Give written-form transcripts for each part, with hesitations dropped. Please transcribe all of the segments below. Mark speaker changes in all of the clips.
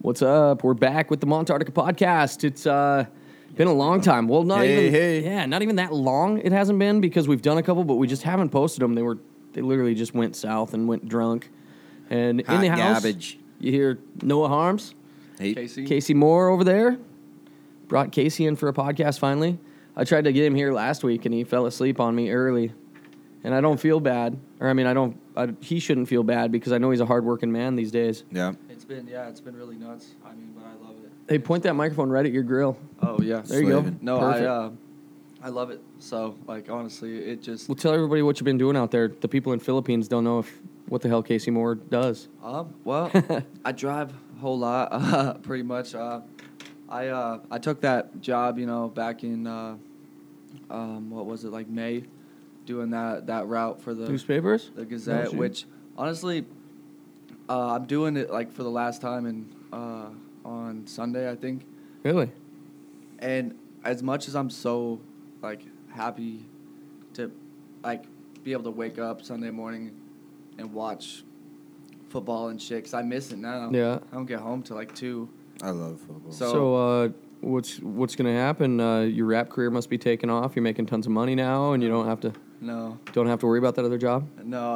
Speaker 1: What's up? We're back with the Montartica podcast. It's been a long time. Well, not even that long. It hasn't been because we've done a couple, but we just haven't posted them. They literally just went south and went drunk. And
Speaker 2: Hot
Speaker 1: in the house,
Speaker 2: garbage.
Speaker 1: You hear Noah Harms,
Speaker 2: Hey.
Speaker 1: Casey Moore over there. Brought Casey in for a podcast finally. I tried to get him here last week, and he fell asleep on me early. And I don't feel bad. He shouldn't feel bad because I know he's a hardworking man these days.
Speaker 2: Yeah.
Speaker 3: It's been really nuts. I mean, but I love it.
Speaker 1: Hey, point that microphone right at your grill.
Speaker 3: Oh yeah,
Speaker 1: There you go.
Speaker 2: Slaving.
Speaker 3: No,
Speaker 1: Perfect.
Speaker 3: I love it. So like honestly, it just
Speaker 1: Well, tell everybody what you've been doing out there. The people in Philippines don't know what the hell Casey Moore does.
Speaker 3: well, I drive a whole lot, pretty much. I took that job, back in what was it, like May, doing that route for the
Speaker 1: Newspapers?
Speaker 3: the Gazette,
Speaker 1: shit.
Speaker 3: which honestly, I'm doing it like for the last time on Sunday, I think.
Speaker 1: Really?
Speaker 3: And as much as I'm so like happy to like be able to wake up Sunday morning and watch football and shit, 'cause I miss it now.
Speaker 1: Yeah.
Speaker 3: I don't get home till like 2.
Speaker 2: I love football.
Speaker 3: So-
Speaker 1: What's gonna happen? Your rap career must be taking off. You're making tons of money now, and you don't have to worry about that other job.
Speaker 3: No,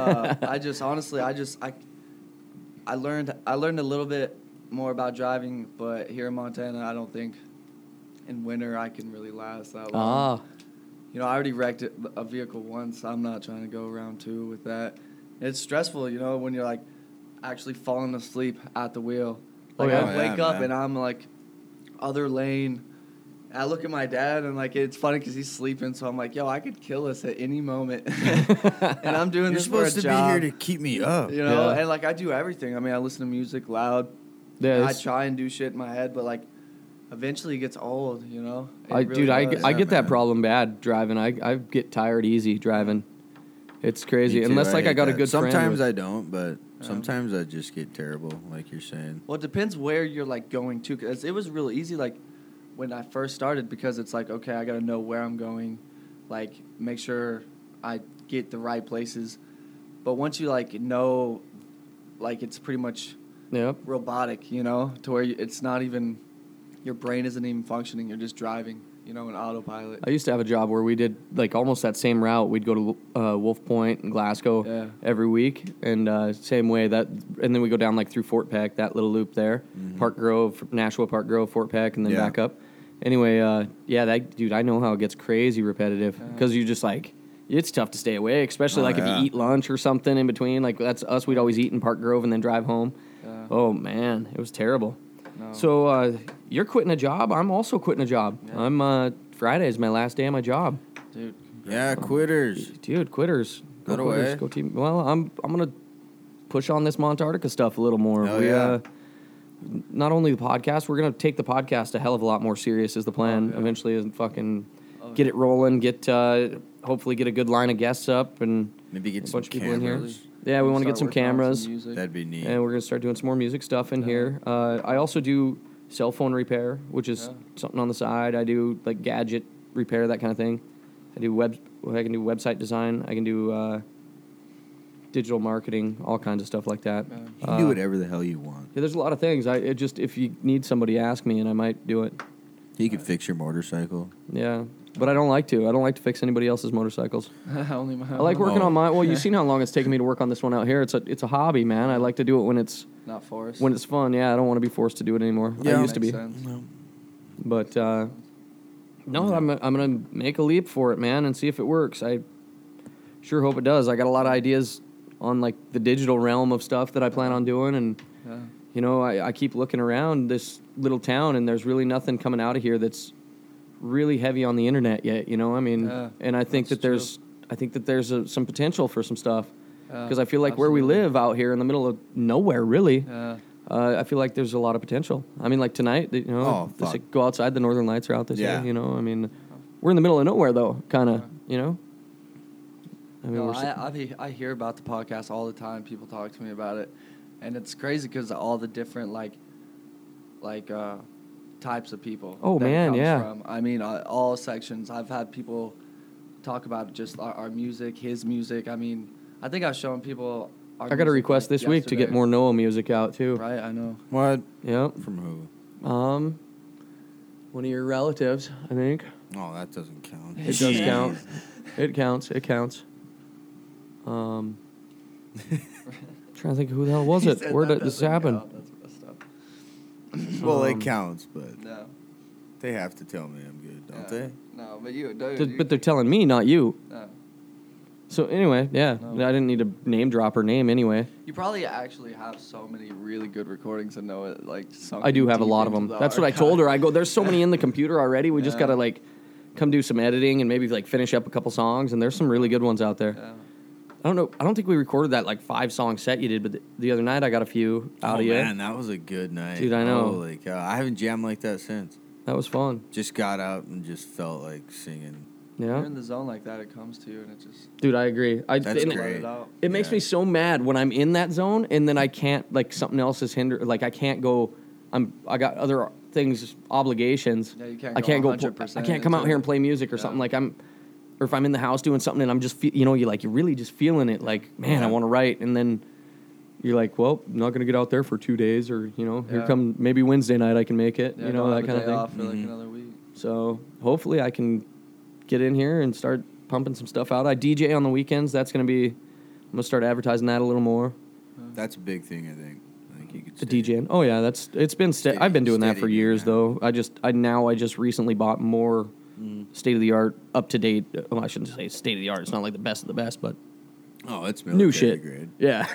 Speaker 3: I learned a little bit more about driving, but here in Montana, I don't think in winter I can really last that long. I already wrecked a vehicle once. I'm not trying to go around 2 with that. It's stressful, when you're like actually falling asleep at the wheel. Like
Speaker 1: yeah.
Speaker 3: I wake up
Speaker 2: man.
Speaker 3: and I'm like other lane. I look at my dad and like it's funny because he's sleeping, so I'm like, yo, I could kill us at any moment. And I'm doing
Speaker 2: You're
Speaker 3: this for a
Speaker 2: supposed to
Speaker 3: job.
Speaker 2: be here to keep me up.
Speaker 1: Yeah.
Speaker 3: And like I do everything. I mean, I listen to music loud.
Speaker 1: Yeah,
Speaker 3: I try and do shit in my head, but like eventually it gets old, It
Speaker 1: I
Speaker 3: really does.
Speaker 1: get that
Speaker 2: man.
Speaker 1: problem bad driving. I get tired easy driving. It's crazy.
Speaker 2: Me too.
Speaker 1: Unless like I
Speaker 2: hate
Speaker 1: got a
Speaker 2: that.
Speaker 1: good friend.
Speaker 2: Sometimes
Speaker 1: with-
Speaker 2: I don't, but sometimes I just get terrible, like you're saying.
Speaker 3: Well, it depends where you're like going to, because it was real easy like when I first started, because it's like, okay, I got to know where I'm going, like make sure I get the right places. But once you like know, like it's pretty much
Speaker 1: Yep.
Speaker 3: robotic, to where it's not even, your brain isn't even functioning. You're just driving, in autopilot.
Speaker 1: I used to have a job where we did like almost that same route. We'd go to Wolf Point and Glasgow every week, and same way and then we go down like through Fort Peck, that little loop there, Park Grove, Nashua, Park Grove, Fort Peck, and then back up. Anyway, I know how it gets crazy repetitive because you just like it's tough to stay awake, especially if you eat lunch or something in between. Like that's us. We'd always eat in Park Grove and then drive home. Oh man, it was terrible.
Speaker 3: No.
Speaker 1: So you're quitting a job. I'm also quitting a job.
Speaker 3: Yeah.
Speaker 1: I'm Friday is my last day on my job.
Speaker 3: Dude.
Speaker 2: Yeah, quitters.
Speaker 1: Dude, quitters.
Speaker 2: Go
Speaker 1: Quitters.
Speaker 2: away.
Speaker 1: Go team. Well, I'm gonna push on this Montartica stuff a little more.
Speaker 2: Oh, yeah.
Speaker 1: Not only the podcast, we're gonna take the podcast a hell of a lot more serious. Is the plan
Speaker 3: yeah.
Speaker 1: eventually? Is fucking get it rolling. Hopefully get a good line of guests up and
Speaker 2: Maybe get
Speaker 1: a
Speaker 2: some
Speaker 1: bunch of people in here.
Speaker 2: cameras.
Speaker 1: Yeah, we want to get some
Speaker 3: Start working on
Speaker 1: cameras.
Speaker 3: music.
Speaker 2: That'd be neat.
Speaker 1: And we're going to start doing some more music stuff in here. I also do cell phone repair, which is something on the side. I do like gadget repair, that kind of thing. I can do website design. I can do digital marketing, all kinds of stuff like that.
Speaker 2: You can do whatever the hell you want.
Speaker 1: Yeah, there's a lot of things. If you need somebody, ask me, and I might do it.
Speaker 2: You can fix your motorcycle.
Speaker 1: Yeah, but I don't like to. I don't like to fix anybody else's motorcycles.
Speaker 3: Only my
Speaker 1: I like working
Speaker 2: Oh.
Speaker 1: on mine. Well, you've seen how long it's taken me to work on this one out here. It's a hobby, man. I like to do it when it's
Speaker 3: not forced.
Speaker 1: fun. Yeah, I don't want to be forced to do it anymore.
Speaker 2: Yeah.
Speaker 1: I used to be.
Speaker 3: Makes sense.
Speaker 1: But no, I'm gonna make a leap for it, man, and see if it works. I sure hope it does. I got a lot of ideas on like the digital realm of stuff that I plan on doing, and
Speaker 3: Yeah.
Speaker 1: I keep looking around this little town, and there's really nothing coming out of here that's really heavy on the internet yet. I mean,
Speaker 3: Yeah,
Speaker 1: and I think that
Speaker 3: that's
Speaker 1: there's some potential for some stuff
Speaker 3: Yeah,
Speaker 1: because I feel like where we
Speaker 3: absolutely.
Speaker 1: live out here in the middle of nowhere, really.
Speaker 3: Yeah.
Speaker 1: I feel like there's a lot of potential. I mean, like tonight,
Speaker 2: Oh,
Speaker 1: they
Speaker 2: fuck.
Speaker 1: say go outside. The northern lights are out this
Speaker 2: Yeah.
Speaker 1: year. I mean, we're in the middle of nowhere, though, kind of. I mean,
Speaker 3: No,
Speaker 1: we're
Speaker 3: I hear about the podcast all the time. People talk to me about it, and it's crazy because all the different types of people.
Speaker 1: Oh,
Speaker 3: that it
Speaker 1: man,
Speaker 3: comes
Speaker 1: yeah.
Speaker 3: From. I mean, all sections. I've had people talk about just our music, his music. I mean, I think I've shown people our
Speaker 1: I got a
Speaker 3: music,
Speaker 1: request
Speaker 3: like,
Speaker 1: this week to get
Speaker 3: yesterday.
Speaker 1: more Noah music out too.
Speaker 3: Right, I know.
Speaker 2: What?
Speaker 1: Yep.
Speaker 2: From who?
Speaker 1: One of your relatives, I think.
Speaker 2: Oh, that doesn't count.
Speaker 1: It does count. It counts. It counts. Trying to think who the hell was
Speaker 3: He
Speaker 1: it?
Speaker 3: said
Speaker 1: Where
Speaker 3: that
Speaker 1: did this
Speaker 3: doesn't
Speaker 1: happen?
Speaker 3: count. That's messed up.
Speaker 2: Well, it counts, but
Speaker 3: No.
Speaker 2: they have to tell me I'm good, don't
Speaker 3: Yeah.
Speaker 2: they?
Speaker 3: No, but you.
Speaker 1: But they're telling me, not you.
Speaker 3: No.
Speaker 1: So anyway, yeah,
Speaker 3: No.
Speaker 1: I didn't need to name drop her name anyway.
Speaker 3: You probably actually have so many really good recordings and know it, like,
Speaker 1: I do have a lot of them. That's what I told her. I go, there's so many in the computer already. We just
Speaker 3: Yeah.
Speaker 1: gotta like come do some editing and maybe like finish up a couple songs. And there's some really good ones out there.
Speaker 3: Yeah.
Speaker 1: I don't know. I don't think we recorded that like 5-song set you did, but the other night I got a few out
Speaker 2: Oh,
Speaker 1: of you.
Speaker 2: man, that was a good night.
Speaker 1: Dude, I know.
Speaker 2: Holy cow. I haven't jammed like that since.
Speaker 1: That was fun.
Speaker 2: Just got out and just felt like singing.
Speaker 3: You're
Speaker 1: Yeah,
Speaker 3: in the zone like that, it comes to you, and it just
Speaker 1: dude, I agree.
Speaker 2: That's
Speaker 1: and
Speaker 2: great.
Speaker 3: let it out.
Speaker 1: It makes
Speaker 2: Yeah.
Speaker 1: me so mad when I'm in that zone and then I can't like something else is hindered. Like I can't go. I got other things, obligations.
Speaker 3: Yeah, you can't
Speaker 1: I
Speaker 3: go
Speaker 1: can't go.
Speaker 3: 100%
Speaker 1: I can't come out
Speaker 3: into
Speaker 1: here
Speaker 3: it.
Speaker 1: and play music or
Speaker 3: Yeah.
Speaker 1: something. Like or if I'm in the house doing something and I'm just you're really just feeling it. Like man, I
Speaker 2: Yeah.
Speaker 1: want to write, and then you're like, well, I'm not gonna get out there for 2 days, or here
Speaker 3: Yeah.
Speaker 1: come maybe Wednesday night I can make it.
Speaker 3: Yeah,
Speaker 1: you know
Speaker 3: don't
Speaker 1: that
Speaker 3: have a
Speaker 1: kind of
Speaker 3: day
Speaker 1: thing.
Speaker 3: off for like
Speaker 2: Mhm.
Speaker 3: another week.
Speaker 1: So hopefully I can get in here and start pumping some stuff out. I DJ on the weekends. That's gonna be. I'm gonna start advertising that a little more.
Speaker 2: That's a big thing, I think. I think you could
Speaker 1: The
Speaker 2: stay.
Speaker 1: DJing. Oh yeah, it's been
Speaker 2: Steady-
Speaker 1: I've been doing that
Speaker 2: steady
Speaker 1: for
Speaker 2: doing
Speaker 1: years
Speaker 2: that.
Speaker 1: though. I just recently bought more state of the art, up to date. Well, I shouldn't say state of the art. It's not like the best of the best, but
Speaker 2: Oh, it's
Speaker 1: new
Speaker 2: military
Speaker 1: shit.
Speaker 2: grade.
Speaker 1: Yeah.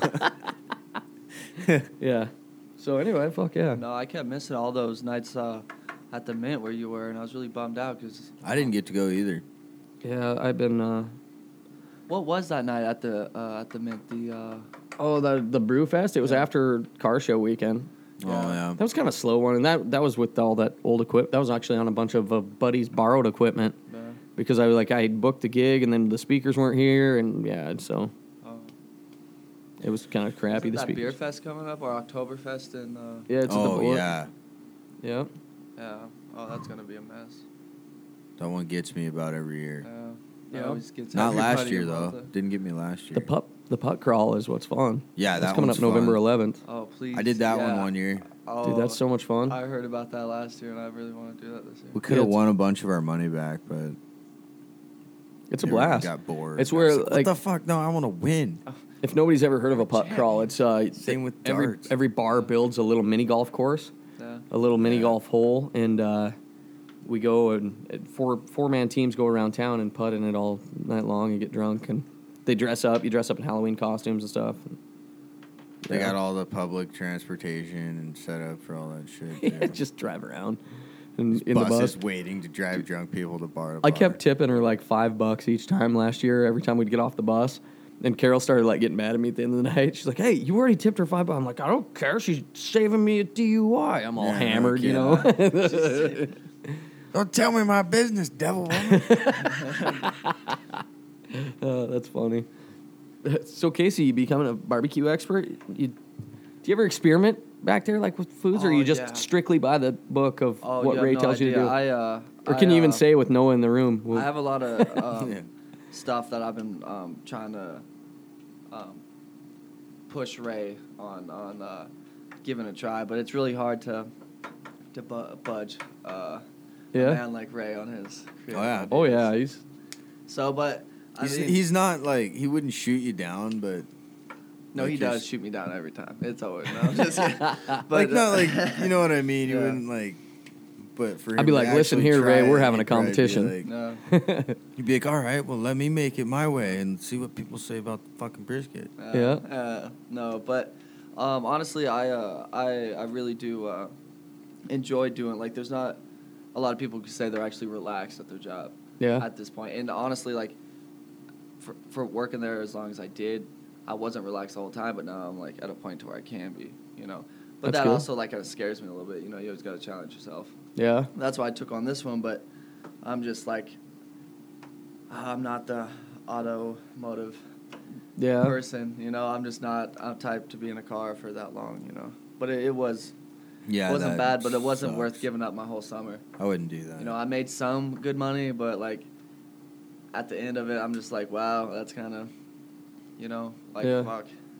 Speaker 1: Yeah. So anyway, fuck yeah.
Speaker 3: No, I kept missing all those nights at the Mint where you were, and I was really bummed out because.
Speaker 2: I didn't get to go either.
Speaker 1: Yeah, I've been.
Speaker 3: What was that night at the Mint?
Speaker 1: The Brew Fest. It was
Speaker 3: Yeah.
Speaker 1: after car show weekend.
Speaker 2: Oh, yeah.
Speaker 1: That was kind of a slow one, and that was with all that old equipment. That was actually on a bunch of buddies' borrowed equipment because I booked the gig, and then the speakers weren't here, and yeah, so it was kind of crappy.
Speaker 3: Isn't
Speaker 1: The
Speaker 3: that
Speaker 1: speakers.
Speaker 3: Beer Fest coming up or Oktoberfest in?
Speaker 1: Yeah, it's at the
Speaker 2: Oh,
Speaker 1: Bullet.
Speaker 2: yeah.
Speaker 1: Yeah.
Speaker 3: Yeah. Oh, that's gonna be a mess.
Speaker 2: That one gets me about every year.
Speaker 3: Yeah.
Speaker 1: Yeah.
Speaker 3: Always gets
Speaker 2: Not last
Speaker 3: everybody
Speaker 2: year,
Speaker 3: involved.
Speaker 2: though. Didn't get me last year.
Speaker 1: The putt crawl is what's fun.
Speaker 2: Yeah,
Speaker 1: That's
Speaker 2: that
Speaker 1: coming
Speaker 2: one's
Speaker 1: up November
Speaker 2: fun.
Speaker 1: 11th.
Speaker 3: Oh please.
Speaker 2: I did that
Speaker 3: yeah.
Speaker 2: one year.
Speaker 3: Oh,
Speaker 1: Dude, that's so much fun.
Speaker 3: I heard about that last year, and I really want to do that this year.
Speaker 2: We could have
Speaker 1: it's-
Speaker 2: won a bunch of our money back, but
Speaker 1: It's a
Speaker 2: everyone
Speaker 1: blast.
Speaker 2: got bored.
Speaker 1: It's
Speaker 2: I
Speaker 1: where,
Speaker 2: was what
Speaker 1: like-
Speaker 2: the fuck? No, I want to win.
Speaker 1: If nobody's ever heard of a putt crawl, it's
Speaker 2: Same with darts.
Speaker 1: every bar builds a little mini golf course,
Speaker 3: Yeah.
Speaker 1: a little mini
Speaker 2: Yeah.
Speaker 1: golf hole, and we go and four-man teams go around town and putt in it all night long and get drunk, and they dress up. You dress up in Halloween costumes and stuff.
Speaker 2: They
Speaker 1: Yeah.
Speaker 2: got all the public transportation and set up for all that shit. Too.
Speaker 1: Just drive around and in the
Speaker 2: Buses
Speaker 1: bus.
Speaker 2: waiting to drive drunk people to bar. To
Speaker 1: I
Speaker 2: bar.
Speaker 1: kept tipping her like $5 each time last year. Every time we'd get off the bus, and Carol started like getting mad at me at the end of the night. She's like, "Hey, you already tipped her $5." I'm like, "I don't care. She's saving me a DUI." I'm all
Speaker 2: Yeah, no
Speaker 1: hammered, you
Speaker 2: kidding.
Speaker 1: know.
Speaker 2: Don't tell me my business, devil woman.
Speaker 1: That's funny. So Casey, you becoming a barbecue expert? Do you ever experiment back there, like with foods, or
Speaker 3: Oh,
Speaker 1: you just
Speaker 3: yeah.
Speaker 1: strictly by the book of
Speaker 3: Oh,
Speaker 1: what
Speaker 3: you
Speaker 1: Ray
Speaker 3: have no
Speaker 1: tells you to
Speaker 3: idea.
Speaker 1: do? Or can you even say with Noah in the room?
Speaker 3: I have a lot of
Speaker 2: Yeah.
Speaker 3: stuff that I've been trying to push Ray on giving a try, but it's really hard to budge a
Speaker 1: Yeah?
Speaker 3: man like Ray on his creative
Speaker 2: yeah.
Speaker 3: ideas.
Speaker 1: Oh yeah, he's
Speaker 3: So, but I mean,
Speaker 2: He's not like he wouldn't shoot you down, but
Speaker 3: no,
Speaker 2: like
Speaker 3: he
Speaker 2: you're
Speaker 3: does
Speaker 2: s-
Speaker 3: shoot me down every time. It's always no, I'm just kidding. But
Speaker 2: like not like you know what I mean. He
Speaker 3: Yeah.
Speaker 2: wouldn't like. But for him
Speaker 1: I'd be
Speaker 2: to
Speaker 1: like, "Listen
Speaker 2: actually
Speaker 1: here, Ray,
Speaker 2: try
Speaker 1: we're
Speaker 2: it,
Speaker 1: having a
Speaker 2: he'd probably be
Speaker 1: competition."
Speaker 2: like-
Speaker 3: no,
Speaker 2: He'd be like, "All right, well, let me make it my way and see what people say about the fucking brisket."
Speaker 3: no, but honestly, I really do enjoy doing like. There's not a lot of people who say they're actually relaxed at their job.
Speaker 1: Yeah.
Speaker 3: At this point, and honestly, like for working there as long as I did, I wasn't relaxed the whole time. But now I'm like at a point to where I can be, you know. But
Speaker 1: That's
Speaker 3: that
Speaker 1: cool.
Speaker 3: also like kind of scares me a little bit. You know, you always got to challenge yourself.
Speaker 1: Yeah.
Speaker 3: That's why I took on this one. But I'm just like, I'm not the automotive
Speaker 1: Yeah.
Speaker 3: person, you know. I'm just not a type to be in a car for that long, you know. But it was
Speaker 2: Yeah,
Speaker 3: it wasn't
Speaker 2: that
Speaker 3: bad, but it wasn't worth
Speaker 2: sucks.
Speaker 3: giving up my whole summer.
Speaker 2: I wouldn't do that.
Speaker 3: You know, I made some good money, but like at the end of it, I'm just like, wow, that's kind of, you know, like
Speaker 1: Yeah.
Speaker 3: fuck.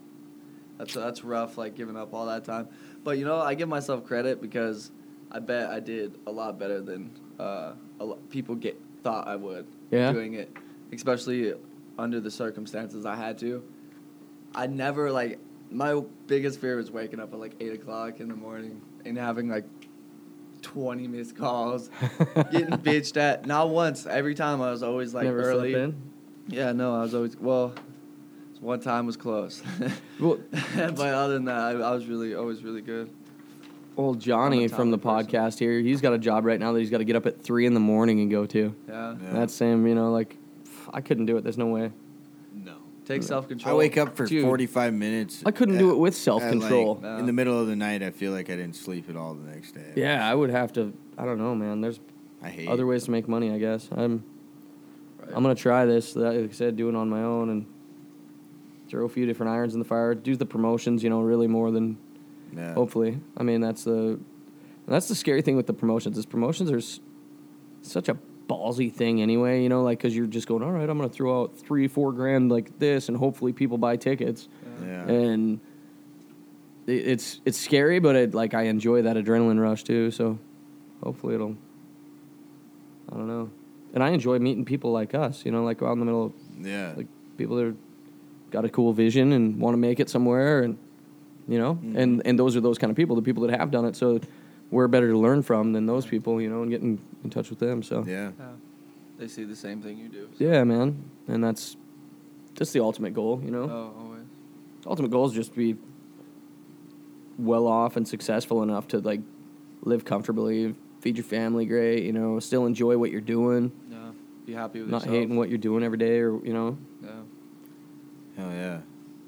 Speaker 3: That's rough, like giving up all that time. But I give myself credit because I bet I did a lot better than people thought I would doing it, especially under the circumstances I had to. I never my biggest fear was waking up at 8:00 in the morning and having 20 missed calls, getting bitched at. Not once. Every time I was always
Speaker 1: Never
Speaker 3: early.
Speaker 1: slept in?
Speaker 3: Yeah, no, I was always one time was close.
Speaker 1: Well,
Speaker 3: but other than that, I was always really good.
Speaker 1: Old Johnny from the podcast here, he's got a job right now that he's got to get up at 3 a.m. and go to.
Speaker 3: Yeah.
Speaker 1: That's Sam. I couldn't do it. There's no way.
Speaker 2: No.
Speaker 3: Take self-control.
Speaker 2: I wake up for
Speaker 1: Dude,
Speaker 2: 45 minutes.
Speaker 1: I couldn't do it with self-control.
Speaker 2: In the middle of the night, I feel like I didn't sleep at all the next day.
Speaker 1: Yeah, I would have to. I don't know, man. There's
Speaker 2: I hate
Speaker 1: other ways to make money, I guess. I'm gonna try this. Like I said, do it on my own and throw a few different irons in the fire. Do the promotions, really more than hopefully. I mean, that's the scary thing with the promotions. Is promotions are such a ballsy thing anyway. Because you're just going, all right, I'm gonna throw out $3-4 grand like this, and hopefully people buy tickets.
Speaker 2: Yeah.
Speaker 1: And it's scary, but I enjoy that adrenaline rush too. So hopefully it'll. I don't know. And I enjoy meeting people like us, go out in the middle of, people that are, got a cool vision and want to make it somewhere, and, and those are those kind of people, the people that have done it, so we're better to learn from than those people, and get in touch with them, so.
Speaker 3: Yeah. They see the same thing you do.
Speaker 1: So. Yeah, man, and that's the ultimate goal,
Speaker 3: Oh, always.
Speaker 1: The ultimate goal is just to be well off and successful enough to, live comfortably, feed your family great, still enjoy what you're doing.
Speaker 3: Yeah. Be happy with
Speaker 1: not
Speaker 3: yourself.
Speaker 1: hating what you're doing every day, or
Speaker 3: Yeah.
Speaker 2: Hell yeah.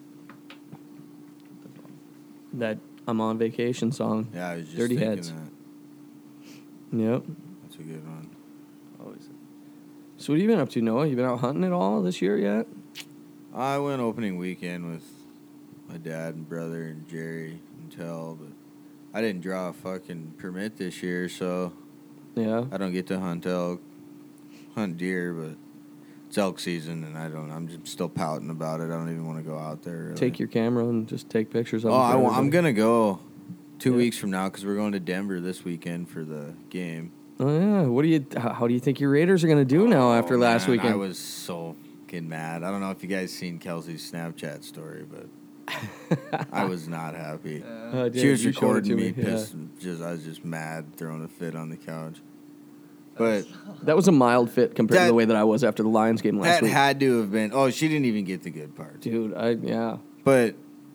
Speaker 1: That I'm on vacation song.
Speaker 2: Yeah, I was just
Speaker 1: Dirty
Speaker 2: thinking
Speaker 1: Heads.
Speaker 2: that.
Speaker 1: Yep.
Speaker 2: That's a good one.
Speaker 3: Always.
Speaker 1: So what have you been up to, Noah? You been out hunting at all this year yet?
Speaker 2: I went opening weekend with my dad and brother and Jerry and Tel, but I didn't draw a fucking permit this year, so
Speaker 1: Yeah.
Speaker 2: I don't get to hunt deer, but it's elk season, and I'm just still pouting about it. I don't even want to go out there. Really.
Speaker 1: Take your camera and just take pictures of it.
Speaker 2: I'm going to go 2 weeks from now because we're going to Denver this weekend for the game.
Speaker 1: Oh, yeah. How do you think your Raiders are going to do now after last weekend?
Speaker 2: I was so fucking mad. I don't know if you guys seen Kelsey's Snapchat story, but I was not happy. She was recording me pissed. Yeah. I was just mad, throwing a fit on the couch. But
Speaker 1: that was a mild fit compared to the way that I was after the Lions game last week.
Speaker 2: That had to have been. Oh, she didn't even get the good part.
Speaker 1: Dude, yeah.
Speaker 2: But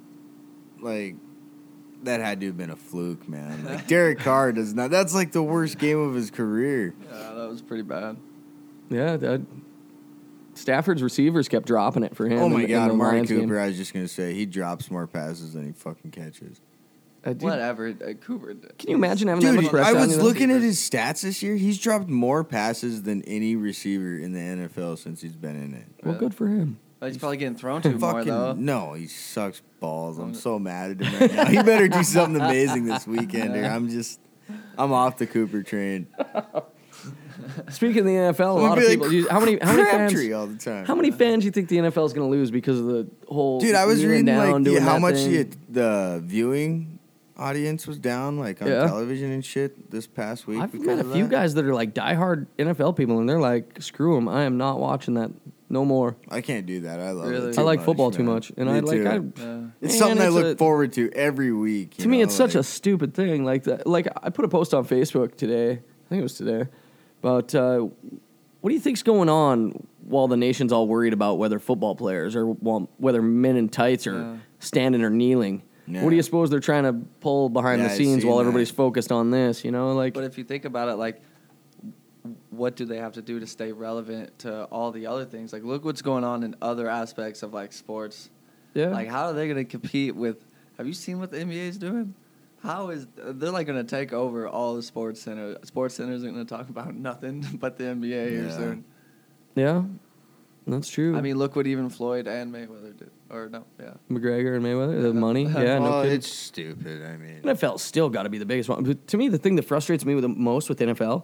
Speaker 2: that had to have been a fluke, man. Derek Carr does not. That's the worst game of his career.
Speaker 3: Yeah, that was pretty bad.
Speaker 1: Yeah, Stafford's receivers kept dropping it for him.
Speaker 2: Oh my God, Amari Cooper!
Speaker 1: Game.
Speaker 2: I was just gonna say he drops more passes than he fucking catches.
Speaker 3: Whatever, Cooper.
Speaker 1: Can you imagine having that much pressure?
Speaker 2: I was looking at his stats this year. He's dropped more passes than any receiver in the NFL since he's been in it.
Speaker 1: Well, good for him.
Speaker 3: He's probably getting thrown to more, though.
Speaker 2: No, he sucks balls. I'm so mad at him right now. He better do something amazing this weekend. I'm off the Cooper train.
Speaker 1: Speaking of the NFL, a lot of people. How many fans?
Speaker 2: All the time.
Speaker 1: How many fans do you think the NFL is going to lose because of the whole?
Speaker 2: Dude, I was reading how much
Speaker 1: thing?
Speaker 2: the viewing audience was down on television and shit this past week.
Speaker 1: I've met a few guys that are diehard NFL people, and they're like, "Screw them! I am not watching that no more."
Speaker 2: I can't do that. I love it.
Speaker 1: I like football too much, and
Speaker 2: it's something I look forward to every week.
Speaker 1: To me, it's such a stupid thing. Like that. Like I put a post on Facebook today. I think it was today. But what do you think's going on while the nation's all worried about whether football players or whether men in tights are standing or kneeling? Yeah. What do you suppose they're trying to pull behind the scenes while everybody's focused on this? But
Speaker 3: if you think about it, what do they have to do to stay relevant to all the other things? Look what's going on in other aspects of sports.
Speaker 1: Yeah.
Speaker 3: How are they going to compete with? Have you seen what the NBA is doing? They're going to take over all the sports centers. Sports centers are going to talk about nothing but the NBA here soon.
Speaker 1: Yeah, that's true.
Speaker 3: I mean, look what even Floyd and Mayweather did. Or no, yeah.
Speaker 1: McGregor and Mayweather, the money. Yeah, no kidding.
Speaker 2: It's stupid. I mean,
Speaker 1: NFL's still got to be the biggest one. But to me, the thing that frustrates me the most with NFL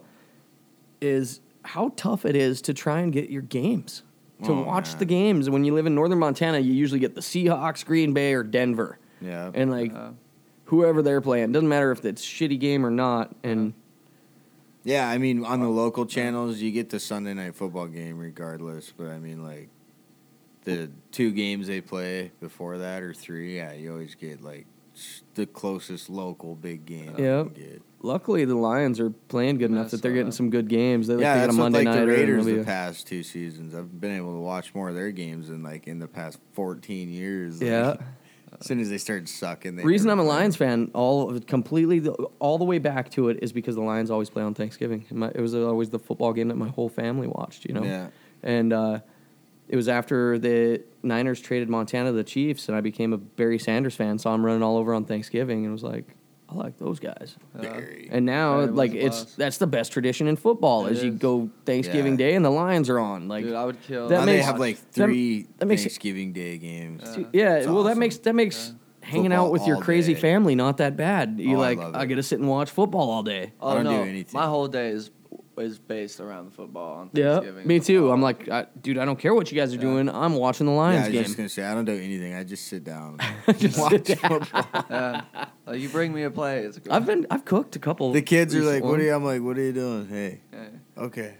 Speaker 1: is how tough it is to try and get your games. To watch the games. When you live in northern Montana, you usually get the Seahawks, Green Bay, or Denver.
Speaker 2: Yeah.
Speaker 1: And like whoever they're playing, doesn't matter if it's shitty game or not. And
Speaker 2: yeah, I mean, on the local channels, you get the Sunday night football game regardless. But I mean, like the 2 games they play before that or 3, yeah, you always get like the closest local big game.
Speaker 1: Yeah. Luckily, the Lions are playing good enough that they're getting some good games. They got a Monday night.
Speaker 2: The Raiders the past 2 seasons. I've been able to watch more of their games than like in the past 14 years.
Speaker 1: Yeah.
Speaker 2: Like, as soon as they started sucking,
Speaker 1: the reason I'm a Lions fan, all the way back to it, is because the Lions always play on Thanksgiving. It was always the football game that my whole family watched. You know.
Speaker 2: Yeah.
Speaker 1: And it was after the Niners traded Montana to the Chiefs, and I became a Barry Sanders fan. Saw him running all over on Thanksgiving, and was like, I like those guys. And now, that's the best tradition in football. You go Thanksgiving Day and the Lions are on. Like,
Speaker 3: dude, I would kill.
Speaker 2: That they have like 3 Thanksgiving Day games.
Speaker 1: That's awesome. that makes hanging football out with your crazy family not that bad. You I get to sit and watch football all day.
Speaker 3: I don't do anything. My whole day is based around the football on Thanksgiving.
Speaker 1: Yeah, me too. I'm like, dude, I don't care what you guys are doing. I'm watching the Lions game.
Speaker 2: I was just going to say, I don't do anything. I just sit down
Speaker 1: and
Speaker 2: watch football.
Speaker 3: You bring me a play. It's good.
Speaker 1: I've cooked a couple.
Speaker 2: The kids are like, I'm like, what are you doing? Hey. Okay.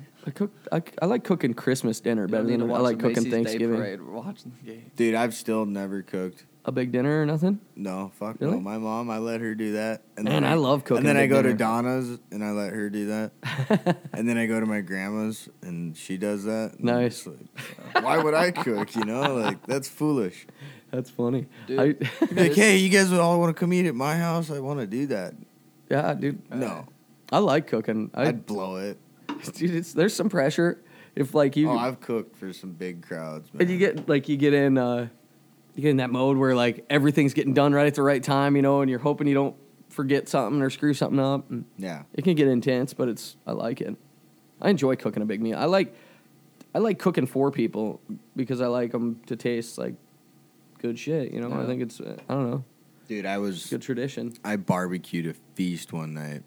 Speaker 1: I like cooking Christmas dinner better than I like cooking Thanksgiving.
Speaker 3: Day parade, watching the game.
Speaker 2: Dude, I've still never cooked
Speaker 1: a big dinner or nothing.
Speaker 2: No, fuck really? No. My mom, I let her do that.
Speaker 1: And man, I love cooking.
Speaker 2: And then I go to Donna's and I let her do that. And then I go to my grandma's and she does that.
Speaker 1: Nice.
Speaker 2: Like, why would I cook? You know, like that's foolish.
Speaker 1: That's funny.
Speaker 2: Dude, like, hey, you guys all want to come eat at my house? I want to do that.
Speaker 1: Yeah, dude.
Speaker 2: No,
Speaker 1: I like cooking.
Speaker 2: I'd blow it.
Speaker 1: Dude, there's some pressure. If like you,
Speaker 2: I've cooked for some big crowds, man.
Speaker 1: And you get in that mode where like everything's getting done right at the right time, you know, and you're hoping you don't forget something or screw something up. And it can get intense, but I like it. I enjoy cooking a big meal. I like cooking for people because I like them to taste like good shit. You know, I think it's I don't know,
Speaker 2: dude.
Speaker 1: Good tradition.
Speaker 2: I barbecued a feast one night,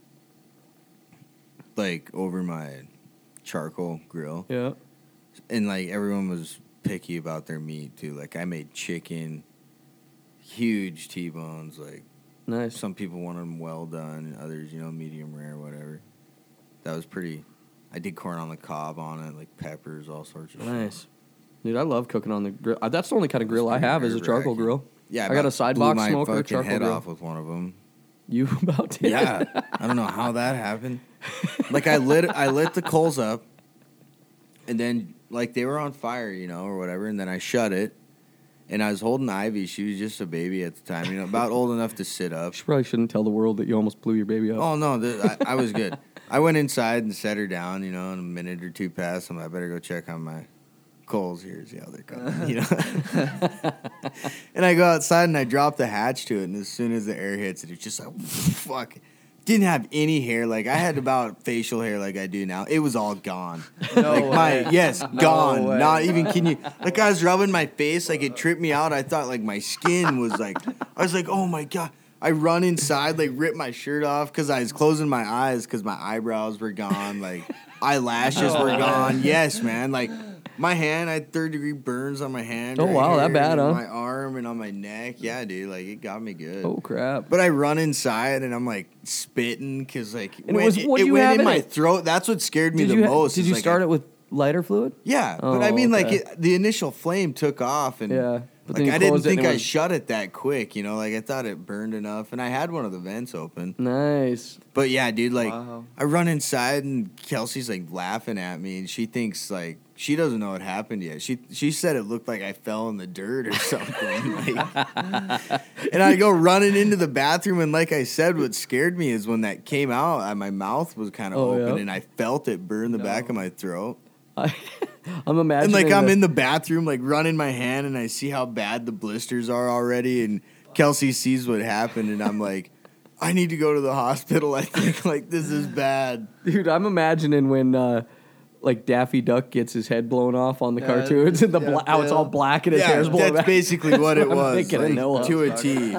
Speaker 2: like over my charcoal grill.
Speaker 1: Yeah,
Speaker 2: and like everyone was picky about their meat too. Like I made chicken, huge T-bones. Like
Speaker 1: nice.
Speaker 2: Some people wanted them well done, others, medium rare, whatever. That was pretty. I did corn on the cob on it, like peppers, all sorts of
Speaker 1: nice. Dude, I love cooking on the grill. That's the only kind of grill I have is a charcoal grill.
Speaker 2: Yeah,
Speaker 1: I got a side box smoker, charcoal
Speaker 2: head
Speaker 1: grill.
Speaker 2: Off with one of them.
Speaker 1: You about did?
Speaker 2: Yeah, I don't know how that happened. Like I lit the coals up, and then like they were on fire, or whatever, and then I shut it, and I was holding Ivy. She was just a baby at the time, about old enough to sit up.
Speaker 1: You probably shouldn't tell the world that you almost blew your baby up.
Speaker 2: Oh no, I was good. I went inside and set her down, and a minute or two passed. I better go check on my coals here, see how they're coming, And I go outside and I drop the hatch to it, and as soon as the air hits it, it's just like, fuck. Didn't have any hair. Like, I had about facial hair like I do now. It was all gone.
Speaker 3: No way.
Speaker 2: Gone. Way. Not even, can you, like, I was rubbing my face, like, it tripped me out. I thought, like, my skin was, like, I was like, oh, my God. I run inside, like, rip my shirt off because I was closing my eyes because my eyebrows were gone. Like, eyelashes were gone. Yes, man. Like, my hand, I had 3rd-degree burns on my hand.
Speaker 1: Oh, wow, that bad, huh?
Speaker 2: On my arm and on my neck. Yeah, dude, like, it got me good.
Speaker 1: Oh, crap.
Speaker 2: But I run inside, and I'm, like, spitting because, like,
Speaker 1: and it went in
Speaker 2: my throat. That's what scared me the most.
Speaker 1: Did you start it with lighter fluid?
Speaker 2: Yeah, but I mean, like, the initial flame took off, and
Speaker 1: but
Speaker 2: like, I didn't think I shut it that quick, like, I thought it burned enough, and I had one of the vents open.
Speaker 1: Nice.
Speaker 2: But, yeah, dude, like, I run inside, and Kelsey's, like, laughing at me, and she thinks, like, she doesn't know what happened yet. She said it looked like I fell in the dirt or something. Like, and I go running into the bathroom, and like I said, what scared me is when that came out, my mouth was kind of open, and I felt it burn the back of my throat.
Speaker 1: I'm imagining.
Speaker 2: And like I'm in the bathroom, like running my hand, and I see how bad the blisters are already, and Kelsey sees what happened, and I'm like, I need to go to the hospital. I think like this is bad,
Speaker 1: dude. I'm imagining when. Like Daffy Duck gets his head blown off on the cartoons, and how it's all black and his hair's blown back.
Speaker 2: That's basically what it was, like,
Speaker 1: to
Speaker 2: a T.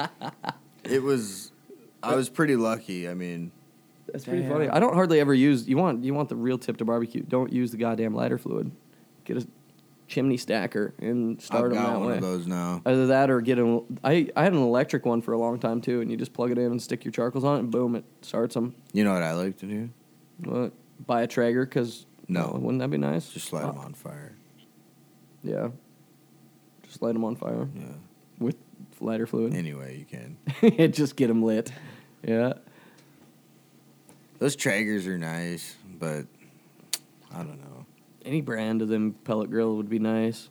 Speaker 2: It was. I was pretty lucky. I mean,
Speaker 1: that's pretty funny. I don't hardly ever use. You want the real tip to barbecue? Don't use the goddamn lighter fluid. Get chimney stacker and start them that way. I've got
Speaker 2: one of those now.
Speaker 1: Either that or I had an electric one for a long time too, and you just plug it in and stick your charcoals on it, and boom, it starts them.
Speaker 2: You know what I like to do?
Speaker 1: What? Buy a Traeger, because wouldn't that be nice?
Speaker 2: Just light them on fire.
Speaker 1: Yeah. Just light them on fire.
Speaker 2: Yeah.
Speaker 1: With lighter fluid.
Speaker 2: Anyway, you can.
Speaker 1: Just get them lit. Yeah.
Speaker 2: Those Traegers are nice, but I don't know.
Speaker 1: Any brand of them pellet grill would be nice.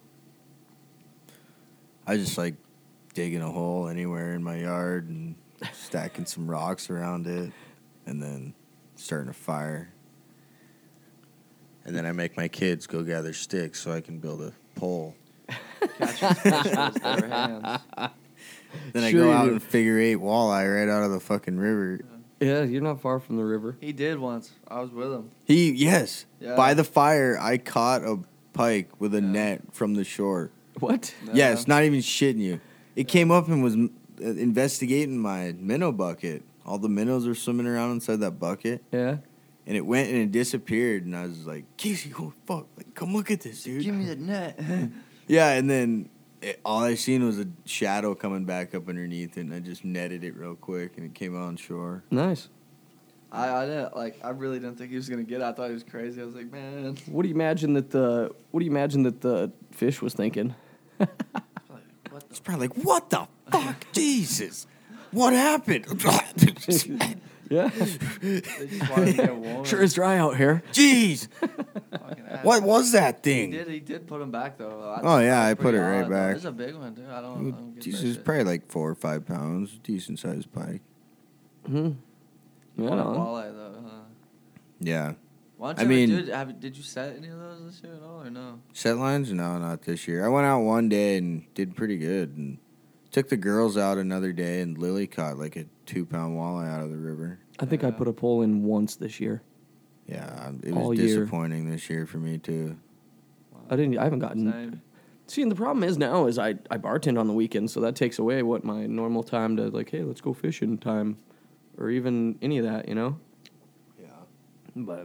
Speaker 2: I just like digging a hole anywhere in my yard and stacking some rocks around it and then starting a fire. And then I make my kids go gather sticks so I can build a pole.
Speaker 3: Catching fish with their hands.
Speaker 2: Then I go out and figure 8 walleye right out of the fucking river.
Speaker 1: Yeah, you're not far from the river.
Speaker 3: He did once. I was with him.
Speaker 2: Yes. Yeah. By the fire, I caught a pike with a net from the shore.
Speaker 1: What?
Speaker 2: No. Yes, not even shitting you. It came up and was investigating my minnow bucket. All the minnows were swimming around inside that bucket.
Speaker 1: Yeah.
Speaker 2: And it went and it disappeared. And I was like, Casey, oh, fuck. Like, come look at this, dude.
Speaker 3: Give me the net.
Speaker 2: Yeah, and then all I seen was a shadow coming back up underneath it. And I just netted it real quick. And it came on shore.
Speaker 1: Nice.
Speaker 3: I didn't I really didn't think he was gonna get it. I thought he was crazy. I was like, man.
Speaker 1: What do you imagine that the fish was thinking?
Speaker 2: It's probably like, what the fuck? Jesus. What happened?
Speaker 1: Yeah.
Speaker 3: They just wanted to get warm.
Speaker 1: Sure is dry out here.
Speaker 2: Jeez. What was that thing?
Speaker 3: He did put him back, though.
Speaker 2: I put it right back.
Speaker 3: It's a big one, dude. I don't get
Speaker 2: Jesus, it's probably like 4 or 5 pounds. Decent sized pike.
Speaker 1: Hmm.
Speaker 3: Yeah. Walleye, though, huh?
Speaker 2: Yeah.
Speaker 3: Did you set any of those this year at all, or no?
Speaker 2: Set lines? No, not this year. I went out one day and did pretty good. And took the girls out another day, and Lily caught like a 2-pound walleye out of the river.
Speaker 1: I think I put a pole in once this year.
Speaker 2: Yeah, it was disappointing this year for me too.
Speaker 1: Wow. I haven't gotten. Same. See, and the problem is now is I bartend on the weekends, so that takes away what my normal time to like, hey, let's go fishing time, or even any of that, you know.
Speaker 2: Yeah.
Speaker 1: But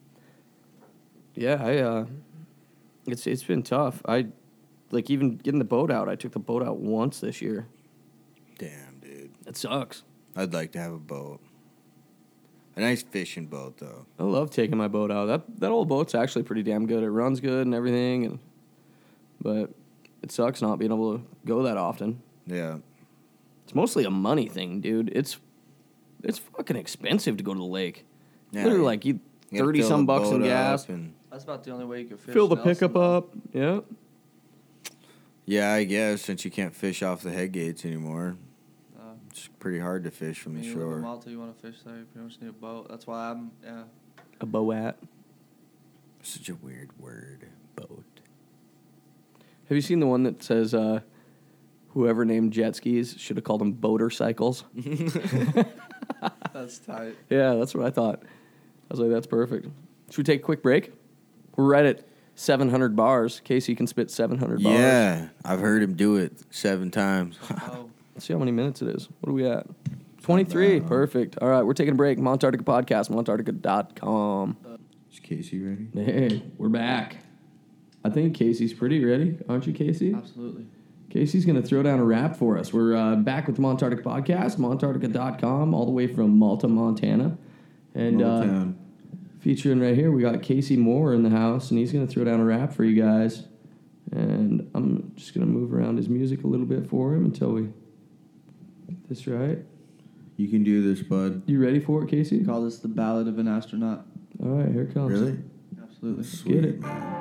Speaker 1: yeah, it's been tough. Like even getting the boat out. I took the boat out once this year.
Speaker 2: Damn, dude.
Speaker 1: It sucks.
Speaker 2: I'd like to have a boat. A nice fishing boat, though.
Speaker 1: I love taking my boat out. That old boat's actually pretty damn good. It runs good and everything, but it sucks not being able to go that often.
Speaker 2: Yeah.
Speaker 1: It's mostly a money thing, dude. It's fucking expensive to go to the lake. Yeah, literally, like you 30-some bucks in gas.
Speaker 3: That's about the only way you can fish.
Speaker 1: Fill the pickup up. Yeah.
Speaker 2: Yeah, I guess, since you can't fish off the head gates anymore. It's pretty hard to fish from the shore.
Speaker 3: In Malta, you want to fish there, you pretty much need a boat. That's why
Speaker 1: a boat.
Speaker 2: Such a weird word, boat.
Speaker 1: Have you seen the one that says whoever named jet skis should have called them boater cycles?
Speaker 3: That's tight.
Speaker 1: Yeah, that's what I thought. I was like, that's perfect. Should we take a quick break? We're right at 700 bars. Casey can spit 700 bars.
Speaker 2: Yeah, I've heard him do it 7 times.
Speaker 1: Let's see how many minutes it is. What are we at? 23. Perfect. All right, we're taking a break. Montartica Podcast, montartica.com.
Speaker 2: Is Casey ready?
Speaker 1: Hey, we're back. I think Casey's pretty ready. Aren't you, Casey?
Speaker 3: Absolutely.
Speaker 1: Casey's going to throw down a rap for us. We're back with the Montartica Podcast, montartica.com, all the way from Malta, Montana. And featuring right here, we got Casey Moore in the house, and he's going to throw down a rap for you guys. And I'm just going to move around his music a little bit for him until we get this right.
Speaker 2: You can do this, bud.
Speaker 1: You ready for it, Casey?
Speaker 3: Call this the Ballad of an Astronaut.
Speaker 1: All right, here it comes.
Speaker 2: Really?
Speaker 3: Absolutely.
Speaker 2: Sweet,
Speaker 1: get it.
Speaker 2: Man.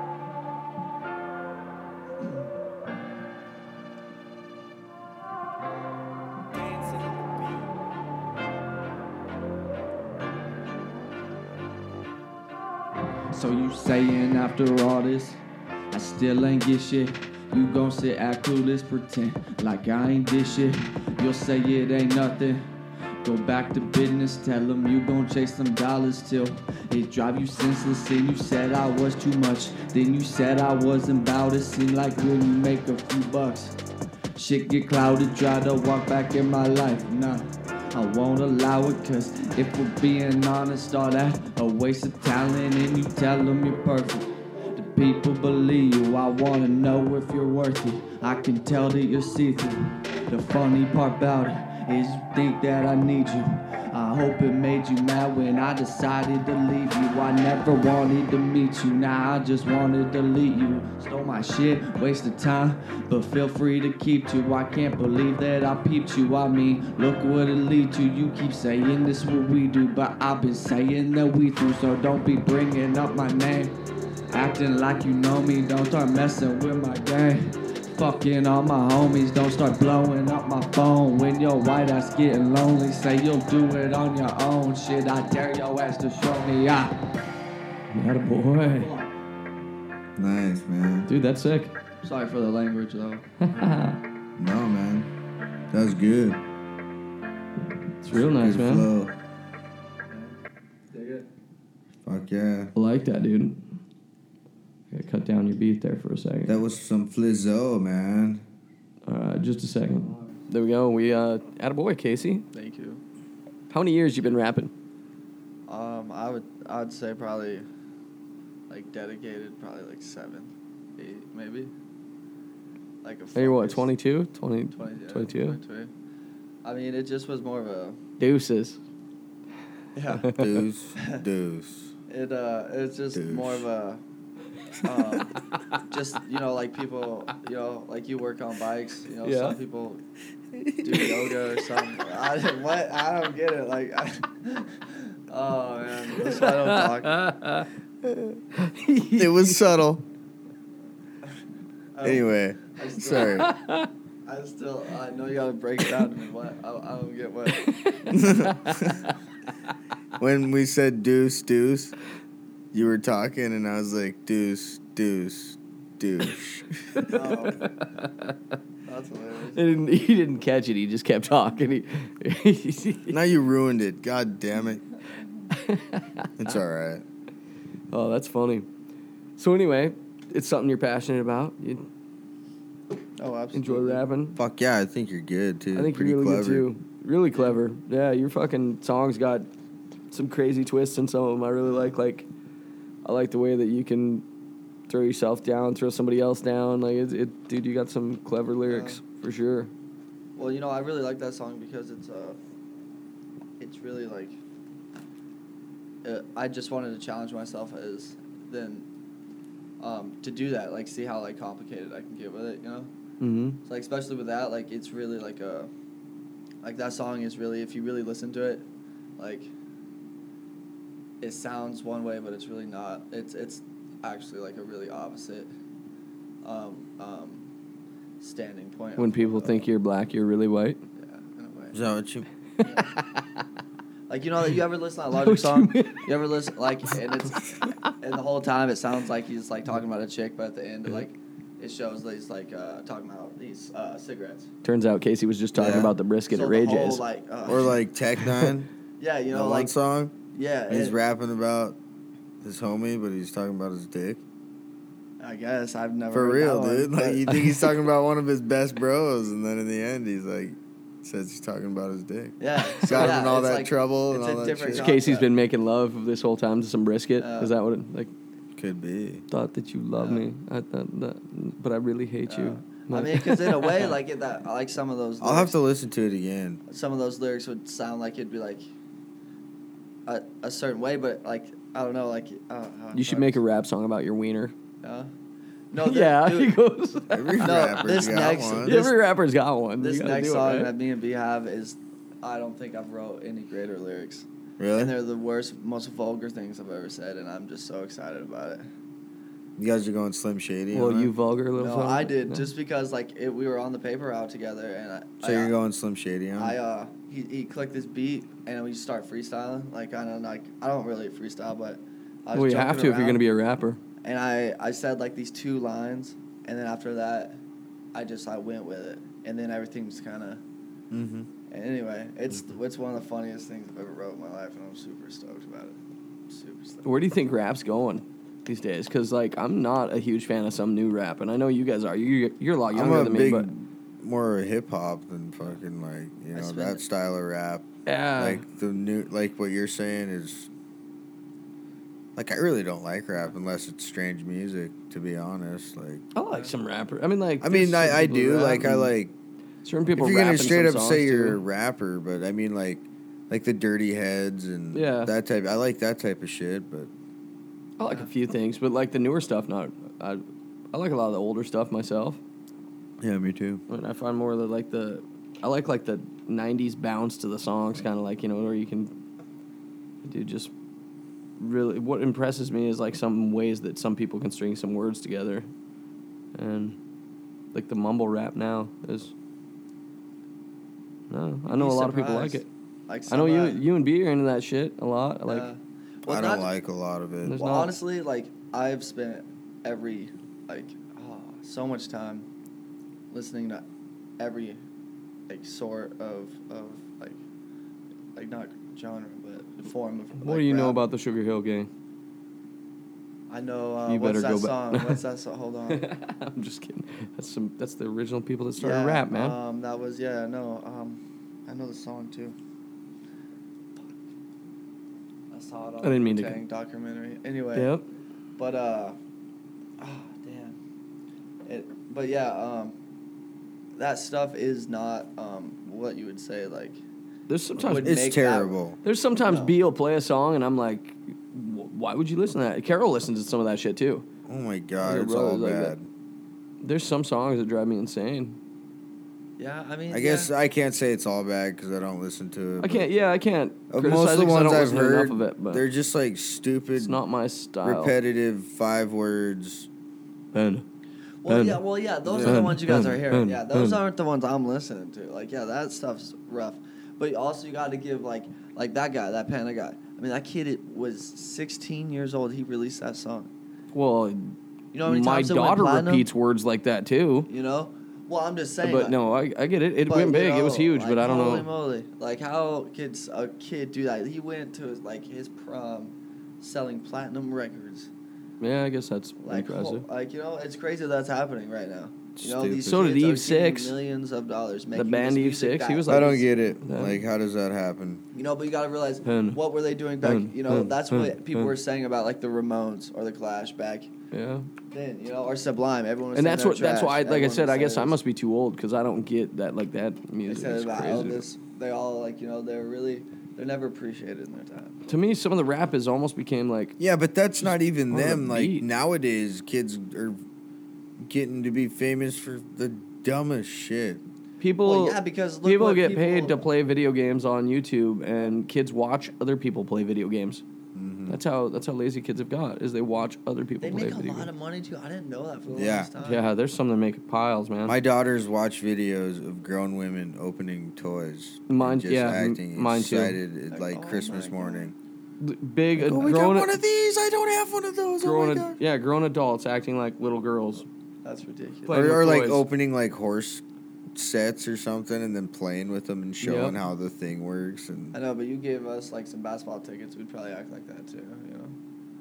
Speaker 3: So you saying after all this, I still ain't get shit. You gon' sit act clueless, pretend like I ain't did shit. You'll say it ain't nothing. Go back to business, tell them you gon' chase some dollars till it drive you senseless. And you said I was too much, then you said I wasn't bout it. Seem like when you make a few bucks, shit get clouded, try to walk back in my life. Nah, I won't allow it, cause if we're being honest, all that a waste of talent. And you tell them you're perfect, the people believe you. I wanna know if you're worth it. I can tell that you're see-through. The funny part about it is you think that I need you. I hope it made you mad when I decided to leave you. I never wanted to meet you, now I just wanted to delete you. Stole my shit, wasted time, but feel free to keep you. I can't believe that I peeped you. I mean, look what it lead to. You keep saying this what we do, but I've been saying that we through. So don't be bringing up my name, acting like you know me. Don't start messing with my game. Fucking all my homies, don't start blowing up my phone when your white ass getting lonely. Say you'll do it on your own. Shit, I dare your ass to show me. You had a boy.
Speaker 2: Nice, man.
Speaker 1: Dude, that's sick.
Speaker 3: Sorry for the language, though.
Speaker 2: No, man. That was good.
Speaker 1: It's real nice,
Speaker 2: good
Speaker 1: man.
Speaker 2: Flow.
Speaker 3: Dig it?
Speaker 2: Fuck yeah.
Speaker 1: I like that, dude. I gotta cut down your beat there for a second.
Speaker 2: That was some Flizzo, man.
Speaker 1: Just a second. There we go. We attaboy, Casey.
Speaker 3: Thank you.
Speaker 1: How many years you been rapping?
Speaker 3: I'd say probably like dedicated, probably like 7, 8, maybe. Like a.
Speaker 1: You're what, 22?
Speaker 3: 20,
Speaker 1: 22?
Speaker 3: 22. I mean, it just was more of a.
Speaker 1: Deuces.
Speaker 3: Yeah.
Speaker 2: Deuce.
Speaker 3: It's just
Speaker 2: Douche.
Speaker 3: more of a. Just, like people, like you work on bikes,
Speaker 1: Yeah.
Speaker 3: Some people do yoga or something. I don't get it. Like, oh man, that's why I don't talk.
Speaker 2: It was subtle.
Speaker 3: I
Speaker 2: Anyway, sorry.
Speaker 3: I know you gotta break it down to me. What? I don't get what.
Speaker 2: When we said deuce, you were talking, and I was like, deuce, douche.
Speaker 3: Oh, that's hilarious.
Speaker 1: He didn't catch it. He just kept talking.
Speaker 2: Now you ruined it. God damn it. It's all right.
Speaker 1: Oh, that's funny. So anyway, it's something you're passionate about. You
Speaker 3: Oh, absolutely.
Speaker 1: enjoy rapping.
Speaker 2: Fuck yeah, I think you're good, too.
Speaker 1: I think
Speaker 2: Pretty
Speaker 1: you're really
Speaker 2: clever.
Speaker 1: good too. Really clever. Yeah, your fucking songs got some crazy twists in some of them. I really like. I like the way that you can throw yourself down, throw somebody else down. Like dude, you got some clever lyrics for sure.
Speaker 3: Well, I really like that song because it's really like. I just wanted to challenge myself to do that, like see how like complicated I can get with it,
Speaker 1: Mm-hmm.
Speaker 3: So, like especially with that, like it's really like that song is really, if you really listen to it, like it sounds one way, but it's really not. It's actually like a really opposite standing point.
Speaker 1: When people think you're black, you're really white.
Speaker 3: Yeah, in a way.
Speaker 2: Is that what you...
Speaker 3: Like, you ever listen to that Logic song? You ever listen, like, and the whole time it sounds like he's, like, talking about a chick, but at the end, like, it shows that he's, like, talking about these cigarettes.
Speaker 1: Turns out Casey was just talking about the brisket at Ray J's.
Speaker 3: Like,
Speaker 2: Or like Tech Nine.
Speaker 3: yeah,
Speaker 2: that
Speaker 3: like...
Speaker 2: one song.
Speaker 3: Yeah.
Speaker 2: He's rapping about his homie, but he's talking about his dick.
Speaker 3: I guess. I've never
Speaker 2: For
Speaker 3: heard
Speaker 2: real,
Speaker 3: that
Speaker 2: dude.
Speaker 3: one,
Speaker 2: Like, you think he's talking about one of his best bros, and then in the end, he's like... Says he's talking about his dick.
Speaker 3: Yeah.
Speaker 2: Got him in all
Speaker 3: it's
Speaker 2: that
Speaker 3: like,
Speaker 2: trouble and
Speaker 3: it's
Speaker 2: all
Speaker 3: a
Speaker 2: that
Speaker 3: different
Speaker 2: shit.
Speaker 3: concept.
Speaker 1: Casey's been making love this whole time to some brisket. Is that what it, like?
Speaker 2: Could be.
Speaker 1: Thought that you love me, but I really hate you.
Speaker 3: I mean, because in a way, like I like some of those.
Speaker 2: I'll have to listen to it again.
Speaker 3: Some of those lyrics would sound like it'd be like a certain way, but like I don't know, like
Speaker 1: you should make a rap song about your wiener.
Speaker 3: No,
Speaker 1: yeah,
Speaker 3: dude,
Speaker 1: he goes.
Speaker 2: Every rapper's got one.
Speaker 1: Every rapper's got one.
Speaker 3: This next
Speaker 1: do
Speaker 3: song
Speaker 1: it, right?
Speaker 3: that me and B have is, I don't think I've wrote any greater lyrics.
Speaker 2: Really?
Speaker 3: And they're the worst, most vulgar things I've ever said, and I'm just so excited about it.
Speaker 2: You guys are going Slim Shady.
Speaker 1: Well,
Speaker 2: on
Speaker 1: you
Speaker 2: it?
Speaker 1: vulgar little.
Speaker 3: No,
Speaker 1: fella?
Speaker 3: I did
Speaker 1: No.
Speaker 3: just because like we were on the paper route together, and
Speaker 2: So you're going Slim Shady on it?
Speaker 3: he clicked this beat and we start freestyling. Like I don't really freestyle, but I was
Speaker 1: Well, you
Speaker 3: joking
Speaker 1: have to if you're
Speaker 3: around,
Speaker 1: gonna be a rapper.
Speaker 3: And I said like these 2 lines, and then after that, I went with it, and then everything's kind of.
Speaker 2: Mm-hmm.
Speaker 3: And anyway, it's one of the funniest things I've ever wrote in my life, and I'm super stoked about it. Super stoked.
Speaker 1: Where do you think rap's going these days? Because like I'm not a huge fan of some new rap, and I know you guys are. You're a lot younger than me, but
Speaker 2: more hip hop than fucking like that style of rap.
Speaker 1: Yeah.
Speaker 2: Like the new, like what you're saying is Like, I really don't like rap unless it's strange music, to be honest. Like,
Speaker 1: I like some rapper. I mean, like...
Speaker 2: I do. Like, I like...
Speaker 1: Certain people
Speaker 2: if you're
Speaker 1: rap
Speaker 2: gonna straight
Speaker 1: in some
Speaker 2: up say
Speaker 1: songs,
Speaker 2: you're
Speaker 1: too.
Speaker 2: a rapper, but I mean, like the Dirty Heads and that type. I like that type of shit, but...
Speaker 1: I like a few things, but, like, the newer stuff, not... I like a lot of the older stuff myself.
Speaker 2: Yeah, me too.
Speaker 1: And I find more that, like, I like the 90s bounce to the songs, kind of like, you know, where you can do just... Really, what impresses me is like some ways that some people can string some words together, and like the mumble rap now is. No, I know a lot of people like it.
Speaker 3: Like
Speaker 1: I know you and B are into that shit a lot. Like,
Speaker 2: I don't like a lot of it.
Speaker 3: Well, honestly, like I've spent so much time listening to every like sort of like not genre but form of.
Speaker 1: What do you know about the Sugar Hill Gang?
Speaker 3: I know.
Speaker 1: You
Speaker 3: what's
Speaker 1: better
Speaker 3: that
Speaker 1: go
Speaker 3: song? What's that song? Hold on.
Speaker 1: I'm just kidding. That's the original people that started rap, man.
Speaker 3: That was I know the song too. I saw it on
Speaker 1: I didn't mean
Speaker 3: the
Speaker 1: to.
Speaker 3: documentary. Anyway.
Speaker 1: Yep.
Speaker 3: But damn. But yeah, that stuff is not what you would say like.
Speaker 1: There's sometimes
Speaker 2: it's terrible.
Speaker 1: There's sometimes B will play a song and I'm like, why would you listen to that? Carol listens to some of that shit too.
Speaker 2: Oh my god, it's all bad.
Speaker 1: There's some songs that drive me insane.
Speaker 3: Yeah, I mean,
Speaker 2: I guess I can't say it's all bad because I don't listen to it.
Speaker 1: I can't.
Speaker 2: Most of the ones I've heard,
Speaker 1: enough of it, but
Speaker 2: they're just like stupid.
Speaker 1: It's not my style.
Speaker 2: Repetitive 5 words.
Speaker 1: Ben.
Speaker 3: Well, yeah, those are the ones you guys are hearing. Yeah, those aren't the ones I'm listening to. Like, yeah, that stuff's rough. But also, you got to give like that guy, that Panda guy. I mean, that kid was 16 years old. He released that song.
Speaker 1: Well,
Speaker 3: you know how many
Speaker 1: my
Speaker 3: times
Speaker 1: daughter repeats words like that too.
Speaker 3: You know. Well, I'm just saying.
Speaker 1: But no, I get it. It went big. It was huge, but I don't know.
Speaker 3: Holy moly! Like, how could a kid do that? He went to his prom, selling platinum records.
Speaker 1: Yeah, I guess that's impressive.
Speaker 3: It's crazy that's happening right now. You know, these
Speaker 1: so did
Speaker 3: kids
Speaker 1: Eve Six.
Speaker 3: Millions of dollars making
Speaker 1: the band Eve Six. He was like,
Speaker 2: I don't get it. Like, how does that happen?
Speaker 3: You know, but you got to realize what were they doing back? That's what people were saying about like the Ramones or the Clash back.
Speaker 1: Yeah.
Speaker 3: Then or Sublime. Everyone was.
Speaker 1: And that's why. Like I said, I guess I must be too old because I don't get that music.
Speaker 3: They said about Elvis. They all they're never appreciated in their time.
Speaker 1: To me, some of the rap has almost became like.
Speaker 2: Yeah, but that's not even them. Like nowadays, kids are getting to be famous for the dumbest shit.
Speaker 1: People,
Speaker 3: because
Speaker 1: people get paid to play video games on YouTube, and kids watch other people play video games. Mm-hmm. That's how lazy kids have got. Is they watch other people play video games.
Speaker 3: They make a lot of money too. I didn't know that for the longest time.
Speaker 1: Yeah, there's some that make piles, man.
Speaker 2: My daughters watch videos of grown women opening toys.
Speaker 1: Mine,
Speaker 2: acting
Speaker 1: mine
Speaker 2: excited
Speaker 1: too.
Speaker 2: Like Christmas morning.
Speaker 1: Big,
Speaker 2: like, we got one of these. I don't have one of those.
Speaker 1: Grown adults acting like little girls.
Speaker 3: That's ridiculous.
Speaker 2: Or like opening like horse sets or something and then playing with them and showing how the thing works. And
Speaker 3: I know, but you gave us like some basketball tickets, we'd probably act like that too, you know?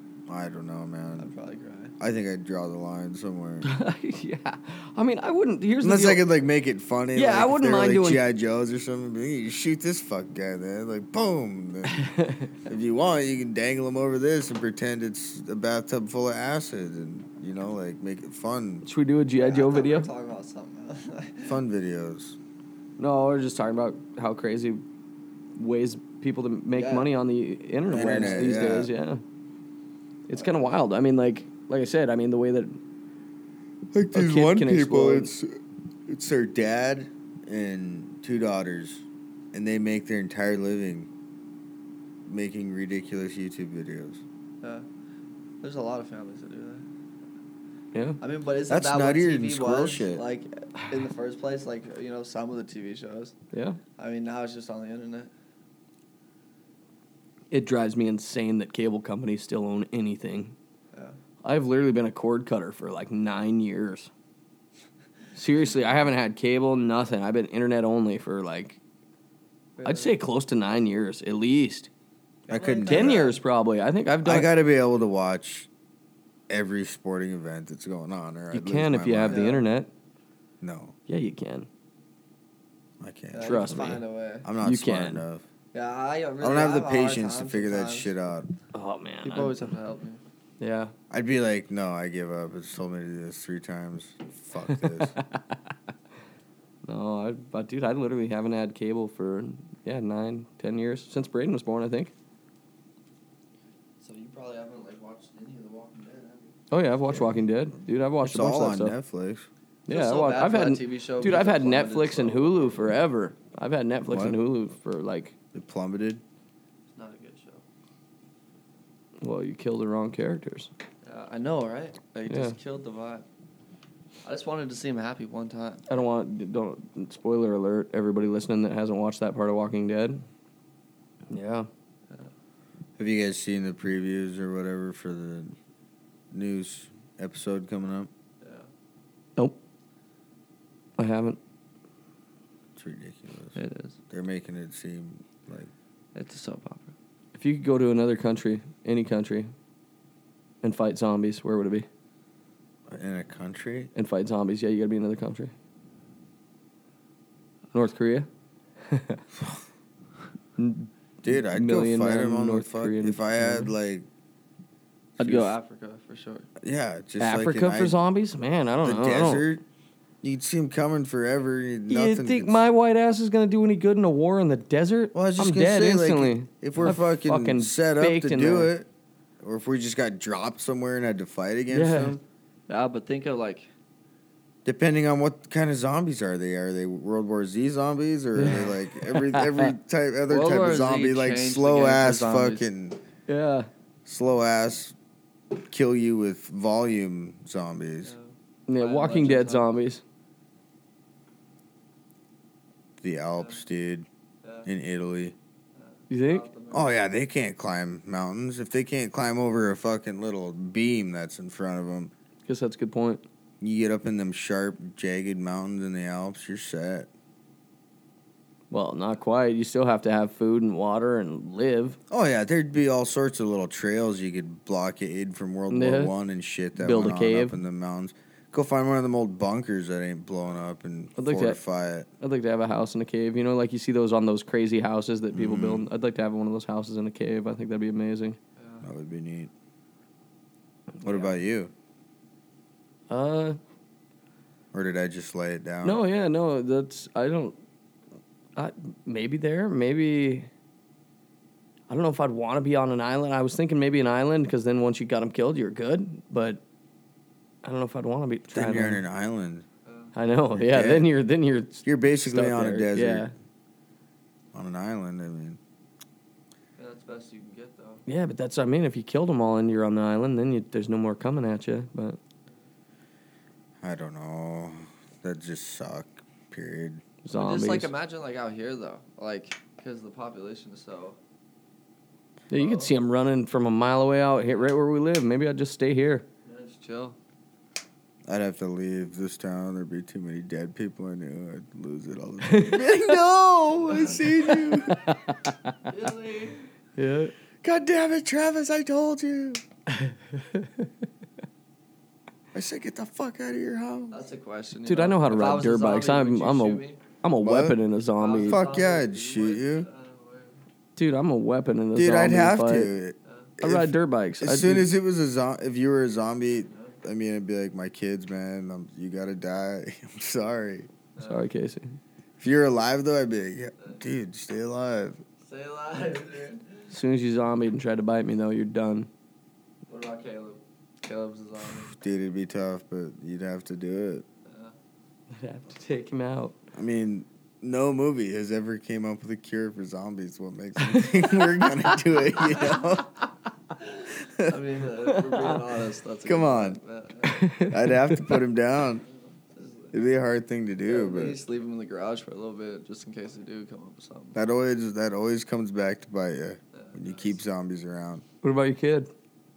Speaker 2: I don't know, man.
Speaker 3: I'd probably cry.
Speaker 2: I think I'd draw the line somewhere.
Speaker 1: Yeah. I mean, I wouldn't.
Speaker 2: Unless I could like make it funny.
Speaker 1: Yeah,
Speaker 2: like,
Speaker 1: I wouldn't mind doing
Speaker 2: G.I. Joes or something. You shoot this fuck guy there, like boom. If you want, you can dangle him over this and pretend it's a bathtub full of acid, and like make it fun.
Speaker 1: Should we do a G.I. Joe video?
Speaker 3: We're talking about something else.
Speaker 2: Fun videos.
Speaker 1: No, we're just talking about how crazy ways people to make money on the internet these days. Yeah, it's kind of wild. I mean, like I said, I mean the way that
Speaker 2: like these one people, it's their dad and 2 daughters, and they make their entire living making ridiculous YouTube videos.
Speaker 3: Yeah, there's a lot of families that do that.
Speaker 1: Yeah,
Speaker 3: I mean, but isn't
Speaker 2: that's
Speaker 3: that what TV was
Speaker 2: shit.
Speaker 3: Like in the first place? Like some of the TV shows.
Speaker 1: Yeah.
Speaker 3: I mean, now it's just on the internet.
Speaker 1: It drives me insane that cable companies still own anything.
Speaker 3: Yeah.
Speaker 1: I've literally been a cord cutter for like 9 years. Seriously, I haven't had cable, nothing. I've been internet only for like, really? I'd say close to 9 years at least.
Speaker 2: I couldn't.
Speaker 1: 10 years probably. I think I've done.
Speaker 2: I got to be able to watch every sporting event that's going on. Or
Speaker 1: you can if you have the internet.
Speaker 2: No.
Speaker 1: Yeah, you can.
Speaker 2: I can't.
Speaker 1: Trust me.
Speaker 3: Find a way.
Speaker 2: I'm not smart enough.
Speaker 3: Yeah, I really
Speaker 2: don't have the patience to figure that shit out.
Speaker 1: Oh man,
Speaker 3: people always have to help me.
Speaker 1: Yeah.
Speaker 2: I'd be like, no, I give up. It's told me to do this 3 times. Fuck this.
Speaker 1: No, but dude, I literally haven't had cable for 9, 10 years since Braden was born, I think.
Speaker 3: So you probably haven't like watched any of The Walking Dead, have you?
Speaker 1: Oh yeah, I've watched Walking Dead, dude. I've watched
Speaker 2: It's
Speaker 1: a bunch
Speaker 2: all
Speaker 1: of that
Speaker 2: on
Speaker 1: stuff.
Speaker 2: Netflix.
Speaker 1: Yeah, I've had TV show. Dude, I've had Netflix and Hulu forever. I've had Netflix and Hulu for like.
Speaker 2: It plummeted.
Speaker 3: It's not a good show.
Speaker 1: Well, you killed the wrong characters.
Speaker 3: I know, right? Like, you just killed the vibe. I just wanted to see him happy one time.
Speaker 1: Don't spoiler alert, everybody listening that hasn't watched that part of Walking Dead. Yeah.
Speaker 2: Have you guys seen the previews or whatever for the news episode coming up?
Speaker 3: Yeah.
Speaker 1: Nope. I haven't.
Speaker 2: It's ridiculous.
Speaker 3: It is.
Speaker 2: They're making it seem like...
Speaker 3: It's a soap opera.
Speaker 1: If you could go to another country, any country, and fight zombies, where would it be?
Speaker 2: In a country?
Speaker 1: And fight zombies, yeah, you gotta be in another country. North Korea?
Speaker 2: Dude, I'd go fight them on North Korean. If I had, like...
Speaker 3: I'd go Africa, for sure.
Speaker 2: Yeah, just
Speaker 1: Africa for zombies? Man, I don't know.
Speaker 2: The desert? You'd see them coming forever.
Speaker 1: You think my white ass is going to do any good in a war in the desert?
Speaker 2: Well, I was just
Speaker 1: I'm dead
Speaker 2: say,
Speaker 1: instantly.
Speaker 2: Like, if we're fucking set up to do it, or if we just got dropped somewhere and had to fight against them.
Speaker 3: Yeah, but think of, like...
Speaker 2: Depending on what kind of zombies are they? Are they World War Z zombies? Or are they, like, every type of zombie, like, slow-ass fucking...
Speaker 1: Yeah.
Speaker 2: Slow-ass, kill you with volume zombies.
Speaker 1: Yeah, Walking Dead zombies.
Speaker 2: The Alps, dude. In Italy.
Speaker 1: You think?
Speaker 2: Oh, yeah, they can't climb mountains. If they can't climb over a fucking little beam that's in front of them.
Speaker 1: Guess that's a good point.
Speaker 2: You get up in them sharp, jagged mountains in the Alps, you're set.
Speaker 1: Well, not quite. You still have to have food and water and live.
Speaker 2: Oh, yeah, there'd be all sorts of little trails you could blockade from World War One and shit that
Speaker 1: build
Speaker 2: went
Speaker 1: a cave
Speaker 2: on up in the mountains. Go find one of them old bunkers that ain't blown up and fortify it.
Speaker 1: I'd like to have a house in a cave. You know, like you see those on those crazy houses that people build. I'd like to have one of those houses in a cave. I think that'd be amazing.
Speaker 2: That would be neat. What about you? Or did I just lay it down?
Speaker 1: No, that's... maybe there, maybe... I don't know if I'd want to be on an island. I was thinking maybe an island, because then once you got them killed, you're good. But I don't know if I'd want to be...
Speaker 2: Then you're on an island.
Speaker 1: I know,
Speaker 2: You're dead.
Speaker 1: Then you're...
Speaker 2: You're basically on a desert.
Speaker 1: Yeah.
Speaker 2: On an island, I mean...
Speaker 3: Yeah, that's the best you can get, though.
Speaker 1: Yeah, but that's what I mean. If you killed them all and you're on the island, then there's no more coming at you, but...
Speaker 2: I don't know. That just suck, period.
Speaker 1: Zombies.
Speaker 3: Just, like, imagine, like, out here, though. Like, because the population is so...
Speaker 1: Yeah, you could see them running from a mile away out here, right where we live. Maybe I'd just stay here.
Speaker 3: Yeah, just chill.
Speaker 2: I'd have to leave this town. There'd be too many dead people I knew. I'd lose it all the time. No, I seen you.
Speaker 3: Really?
Speaker 1: Yeah.
Speaker 2: God damn it, Travis, I told you. I said, get the fuck out of your house.
Speaker 3: That's a question.
Speaker 1: Dude, I know how to ride dirt bikes. I'm a weapon in a zombie.
Speaker 2: Fuck yeah, I'd shoot you.
Speaker 1: Dude, I'm a weapon in a zombie.
Speaker 2: Dude, I'd have
Speaker 1: fight.
Speaker 2: to.
Speaker 1: I ride dirt bikes.
Speaker 2: As soon as it was if you were a zombie, I mean, it'd be like, my kids, man, you gotta die. I'm sorry.
Speaker 1: Sorry, Casey.
Speaker 2: If you're alive, though, I'd be like, yeah, dude, stay alive.
Speaker 3: Stay alive, dude.
Speaker 1: As soon as you zombied and tried to bite me, though, you're done.
Speaker 3: What about Caleb? Caleb's a zombie.
Speaker 2: Dude, it'd be tough, but you'd have to do it.
Speaker 1: I'd have to take him out.
Speaker 2: I mean, no movie has ever came up with a cure for zombies. What makes me think we're gonna do it, you know?
Speaker 3: I mean, if we're being honest, that's
Speaker 2: Come on. I'd have to put him down. It'd be a hard thing to do,
Speaker 3: but...
Speaker 2: Just
Speaker 3: leave him in the garage for a little bit, just in case they do come up with something.
Speaker 2: That always comes back to bite you when you keep zombies around.
Speaker 1: What about your kid?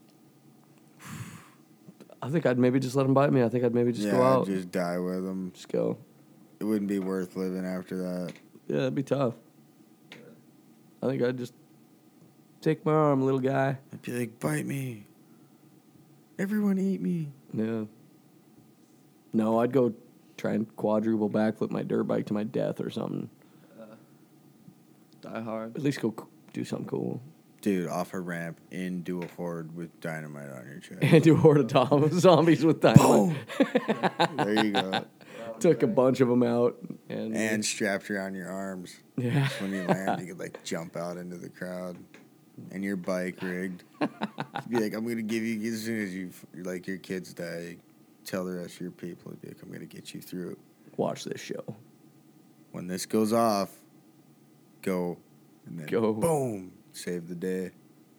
Speaker 1: I think I'd maybe just let him bite me. I think I'd maybe just go out.
Speaker 2: Yeah, just die with him.
Speaker 1: Just go.
Speaker 2: It wouldn't be worth living after that.
Speaker 1: Yeah, it'd be tough. I think I'd just take my arm, little guy.
Speaker 2: I'd be like, bite me. Everyone eat me.
Speaker 1: Yeah. No, I'd go try and quadruple backflip my dirt bike to my death or something.
Speaker 3: Die Hard.
Speaker 1: At least go do something cool.
Speaker 2: Dude, off a ramp into a horde with dynamite on your chest.
Speaker 1: And do a horde of zombies with dynamite.
Speaker 2: There you go.
Speaker 1: Took a bunch of them out.
Speaker 2: And strapped around your arms.
Speaker 1: Yeah.
Speaker 2: So when you land, you could like jump out into the crowd. And your bike rigged. Be like, I'm going to give you, as soon as you, like, your kids die, tell the rest of your people, be like, I'm going to get you through it.
Speaker 1: Watch this show. When
Speaker 2: this goes off, go. And then boom. Save the day.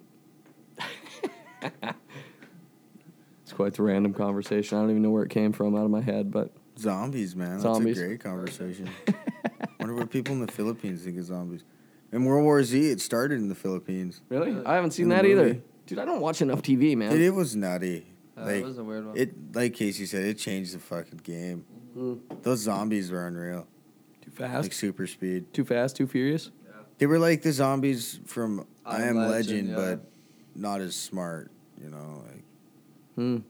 Speaker 1: It's quite the random conversation. I don't even know where it came from out of my head, but
Speaker 2: zombies, man.
Speaker 1: Zombies.
Speaker 2: That's a great conversation. Wonder what people in the Philippines think of zombies. In World War Z, it started in the Philippines.
Speaker 1: Really? I haven't seen that either. Dude, I don't watch enough TV, man.
Speaker 2: Dude, it was nutty.
Speaker 3: It was a weird one.
Speaker 2: Like Casey said, it changed the fucking game. Those zombies were unreal.
Speaker 1: Too fast?
Speaker 2: Like super speed.
Speaker 1: Too fast, too furious?
Speaker 2: They were like the zombies from I Am Legend,
Speaker 3: yeah.
Speaker 2: but not as smart, you know.
Speaker 1: Like,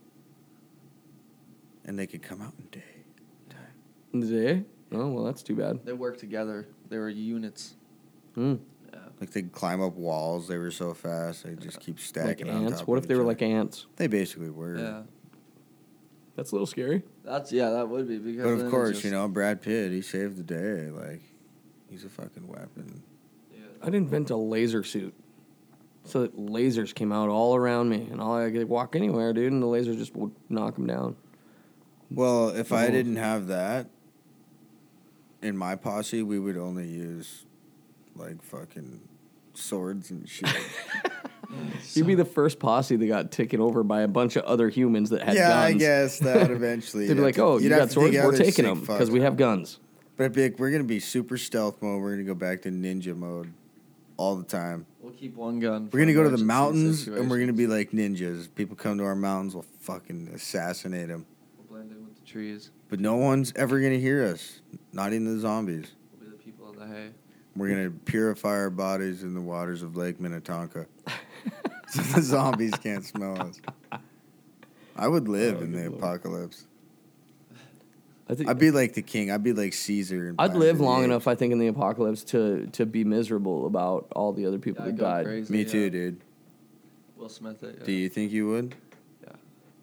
Speaker 2: And they could come out in day.
Speaker 1: In the day? Oh, well, that's too bad.
Speaker 3: They worked together. They were units.
Speaker 2: Yeah. Like they'd climb up walls. They were so fast. They just keep stacking
Speaker 1: like
Speaker 2: on
Speaker 1: ants?
Speaker 2: top
Speaker 1: What
Speaker 2: of
Speaker 1: if they
Speaker 2: each
Speaker 1: were
Speaker 2: other.
Speaker 1: like ants?
Speaker 2: They basically were.
Speaker 3: Yeah.
Speaker 1: That's a little scary.
Speaker 3: That would be because.
Speaker 2: But of course, Brad Pitt, he saved the day. Like, he's a fucking weapon.
Speaker 1: I'd invent a laser suit so that lasers came out all around me, and I could walk anywhere, dude, and the laser just would knock them down.
Speaker 2: Well, if I didn't have that in my posse, we would only use like fucking swords and shit.
Speaker 1: You'd be the first posse that got taken over by a bunch of other humans that had guns.
Speaker 2: Yeah, I guess that eventually.
Speaker 1: They'd be like, "Oh, you got swords? We're taking them because we have guns."
Speaker 2: But it'd be like, we're gonna be super stealth mode. We're gonna go back to ninja mode all the time.
Speaker 3: We'll keep one gun.
Speaker 2: We're gonna go to the mountains and we're gonna be like ninjas. People come to our mountains, we'll fucking assassinate them.
Speaker 3: We'll blend in with the trees.
Speaker 2: But no one's ever gonna hear us. Not even the zombies.
Speaker 3: We'll be the people of the hay.
Speaker 2: We're gonna purify our bodies in the waters of Lake Minnetonka, so the zombies can't smell us. I would live in the apocalypse. I'd be like the king. I'd be like Caesar.
Speaker 1: I'd live long enough, I think, in the apocalypse to be miserable about all the other people that died.
Speaker 3: Crazy,
Speaker 2: Me too, dude.
Speaker 3: Will Smith it. Yeah.
Speaker 2: Do you think you would?
Speaker 3: Yeah.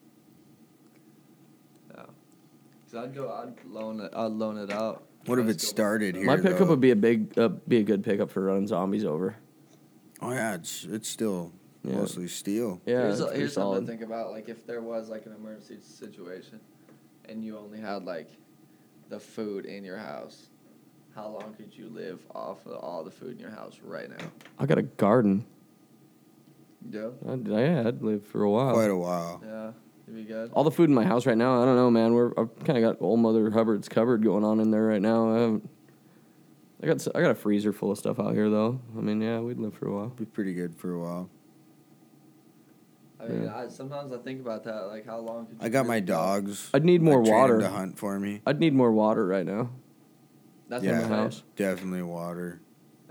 Speaker 3: Cause I'd loan it out.
Speaker 2: What if it started here?
Speaker 1: My pickup would be be a good pickup for running zombies over.
Speaker 2: Oh yeah, it's still mostly steel.
Speaker 1: Yeah,
Speaker 3: here's something to think about. Like if there was like an emergency situation, and you only had like the food in your house, how long could you live off of all the food in your house right now?
Speaker 1: I got a garden.
Speaker 3: Yeah.
Speaker 1: I'd live for a while.
Speaker 2: Quite a while.
Speaker 3: Yeah, it'd be good.
Speaker 1: All the food in my house right now, I don't know, man. I've kind of got old Mother Hubbard's cupboard going on in there right now. I got a freezer full of stuff out here though. I mean, yeah, we'd live for a while.
Speaker 2: Be pretty good for a while.
Speaker 3: I mean, sometimes I think about that. Like, how long could you
Speaker 2: I got my
Speaker 3: really go?
Speaker 2: dogs.
Speaker 1: I'd need more water
Speaker 2: to hunt for me.
Speaker 1: I'd need more water right now.
Speaker 3: That's
Speaker 2: Yeah,
Speaker 3: in my house.
Speaker 2: definitely water.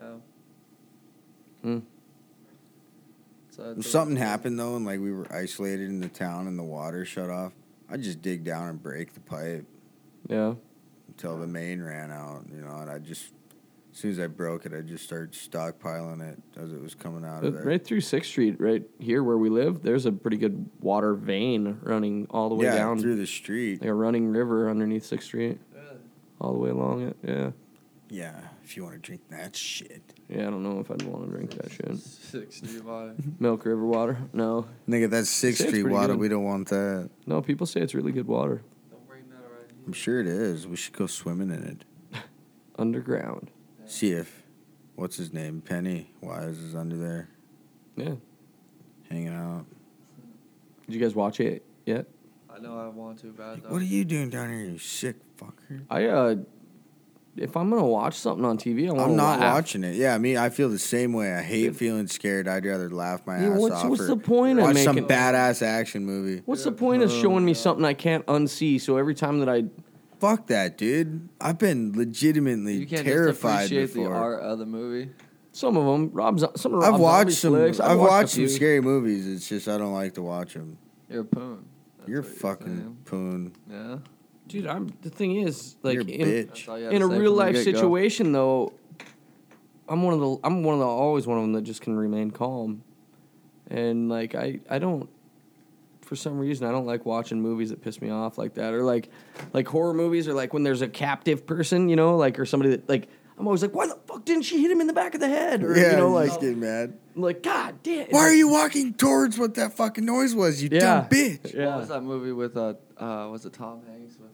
Speaker 3: Yeah.
Speaker 2: So if something happened though, and like we were isolated in the town and the water shut off, I'd just dig down and break the pipe.
Speaker 1: Yeah.
Speaker 2: Until the main ran out, and I just, as soon as I broke it, I just started stockpiling it as it was coming out of there.
Speaker 1: Right through 6th Street, right here where we live, there's a pretty good water vein running all the way down.
Speaker 2: Through the street.
Speaker 1: Like a running river underneath 6th Street.
Speaker 3: Really?
Speaker 1: All the way along it, yeah.
Speaker 2: Yeah, if you want to drink that shit.
Speaker 1: Yeah, I don't know if I'd want to drink that shit.
Speaker 3: 6th Street water.
Speaker 1: Milk River water? No.
Speaker 2: Nigga, that's 6th Street water.
Speaker 1: Good.
Speaker 2: We don't want that.
Speaker 1: No, people say it's really good water.
Speaker 3: Don't bring that right here.
Speaker 2: I'm sure it is. We should go swimming in it.
Speaker 1: Underground.
Speaker 2: See if, what's his name? Penny Wise is under there.
Speaker 1: Yeah.
Speaker 2: Hanging out.
Speaker 1: Did you guys watch it yet?
Speaker 3: I know I want to bad though.
Speaker 2: What are you doing down here, you sick fucker?
Speaker 1: If I'm gonna watch something on TV,
Speaker 2: I'm not watching it. Yeah, I feel the same way. I hate feeling scared. I'd rather laugh my ass off.
Speaker 1: What's the point of
Speaker 2: watch
Speaker 1: making
Speaker 2: some badass action movie?
Speaker 1: What's the point of showing me something I can't unsee? So every time that I
Speaker 2: fuck that, dude. I've been legitimately terrified
Speaker 3: just appreciate
Speaker 2: before.
Speaker 3: the art of the movie.
Speaker 1: Some of them,
Speaker 2: I've watched some.
Speaker 1: Flicks.
Speaker 2: I've watched some scary movies. It's just I don't like to watch them.
Speaker 3: You're a poon.
Speaker 2: You're fucking poon.
Speaker 3: Yeah.
Speaker 1: Dude, the thing is, like,
Speaker 2: You're a bitch.
Speaker 1: in a real life situation, though, I'm always one of them that just can remain calm. And like I don't, for some reason I don't like watching movies that piss me off like that, or like horror movies, or like when there's a captive person, you know, like, or somebody that, like, I'm always like, why the fuck didn't she hit him in the back of the head? Or,
Speaker 2: yeah,
Speaker 1: you know, like,
Speaker 2: just get mad.
Speaker 1: I'm like, God damn.
Speaker 2: Why are you walking towards what that fucking noise was, you dumb bitch?
Speaker 3: Yeah. What was that movie with was it Tom Hanks with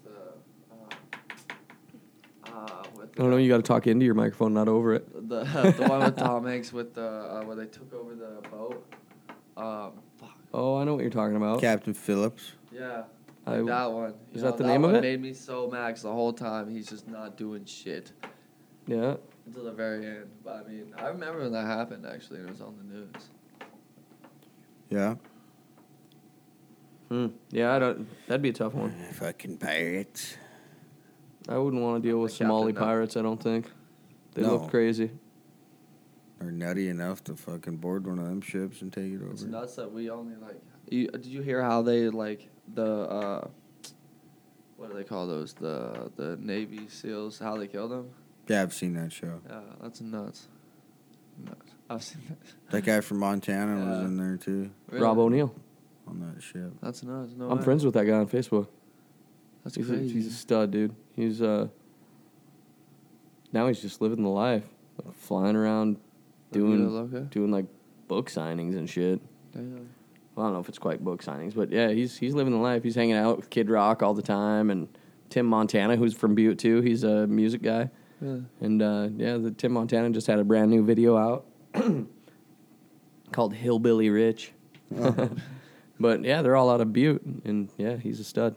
Speaker 1: I don't know, you got to talk into your microphone, not over it.
Speaker 3: The one with Tom Hanks with where they took over the boat. Fuck.
Speaker 1: Oh, I know what you're talking about.
Speaker 2: Captain Phillips.
Speaker 3: Yeah. That one.
Speaker 1: Is that the name of it?
Speaker 3: That made me so mad 'cause the whole time he's just not doing shit.
Speaker 1: Yeah.
Speaker 3: Until the very end. But I mean, I remember when that happened, actually. It was on the news.
Speaker 2: Yeah.
Speaker 1: Yeah, that'd be a tough one.
Speaker 2: Fucking pirates.
Speaker 1: I wouldn't want to deal with Somali pirates, I don't think. They look crazy.
Speaker 2: They're nutty enough to fucking board one of them ships and take it over.
Speaker 3: It's nuts that we only, like... did you hear how they, like, what do they call those? The Navy SEALs, how they killed them?
Speaker 2: Yeah, I've seen that show.
Speaker 3: Yeah, that's nuts. I've seen that.
Speaker 2: That guy from Montana was in there, too.
Speaker 3: Really?
Speaker 1: Rob O'Neill.
Speaker 2: On that ship.
Speaker 3: That's nuts. No
Speaker 1: I'm
Speaker 3: way.
Speaker 1: friends with that guy on Facebook.
Speaker 3: That's crazy.
Speaker 1: He's a stud, dude. He's now he's just living the life, like, flying around, doing like book signings and shit.
Speaker 3: Damn.
Speaker 1: Well, I don't know if it's quite book signings, but yeah, he's living the life. He's hanging out with Kid Rock all the time, and Tim Montana, who's from Butte too. He's a music guy.
Speaker 3: Really?
Speaker 1: And the Tim Montana just had a brand new video out called Hillbilly Rich. Oh. But yeah, they're all out of Butte, and yeah, he's a stud.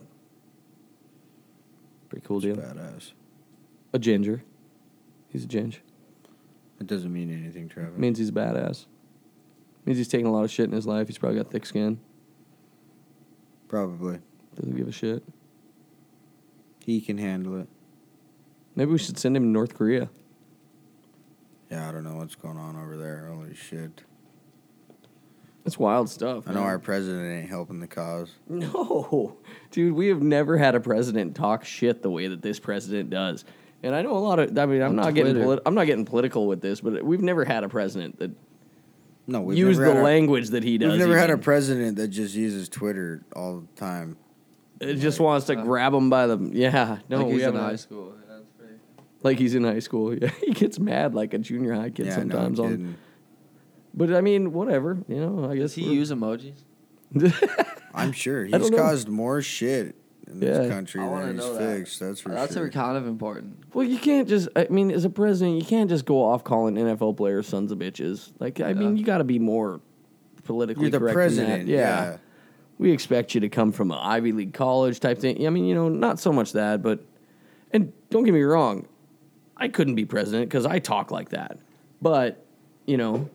Speaker 1: Pretty cool deal.
Speaker 2: Badass.
Speaker 1: A ginger. He's a ginger.
Speaker 2: It doesn't mean anything, Trevor.
Speaker 1: It means he's a badass. Means he's taking a lot of shit in his life. He's probably got thick skin.
Speaker 2: Probably.
Speaker 1: Doesn't give a shit.
Speaker 2: He can handle it.
Speaker 1: Maybe we should send him to North Korea.
Speaker 2: Yeah, I don't know what's going on over there. Holy shit.
Speaker 1: That's wild stuff.
Speaker 2: I know our president ain't helping the cause.
Speaker 1: No. Dude, we have never had a president talk shit the way that this president does. And I know a lot of... I mean, I'm not getting political with this, but we've never had a president that used the language that he does.
Speaker 2: We've never had a president that just uses Twitter all the time.
Speaker 1: It just wants to grab him by the... Yeah. No,
Speaker 3: like
Speaker 1: he's
Speaker 3: in high school. Yeah, that's pretty...
Speaker 1: Like he's in high school. Yeah, he gets mad like a junior high kid sometimes. But I mean, whatever. You know, I guess...
Speaker 3: Does he use emojis?
Speaker 2: I'm sure. He's caused more shit in this country than he's fixed. That's for sure.
Speaker 3: That's kind of important.
Speaker 1: Well, you can't just... I mean, as a president, you can't just go off calling NFL players sons of bitches. Like, I mean, you got to be more politically correct. You're the president. Than that. Yeah. We expect you to come from an Ivy League college type thing. I mean, you know, not so much that, but... And don't get me wrong. I couldn't be president because I talk like that. But, you know...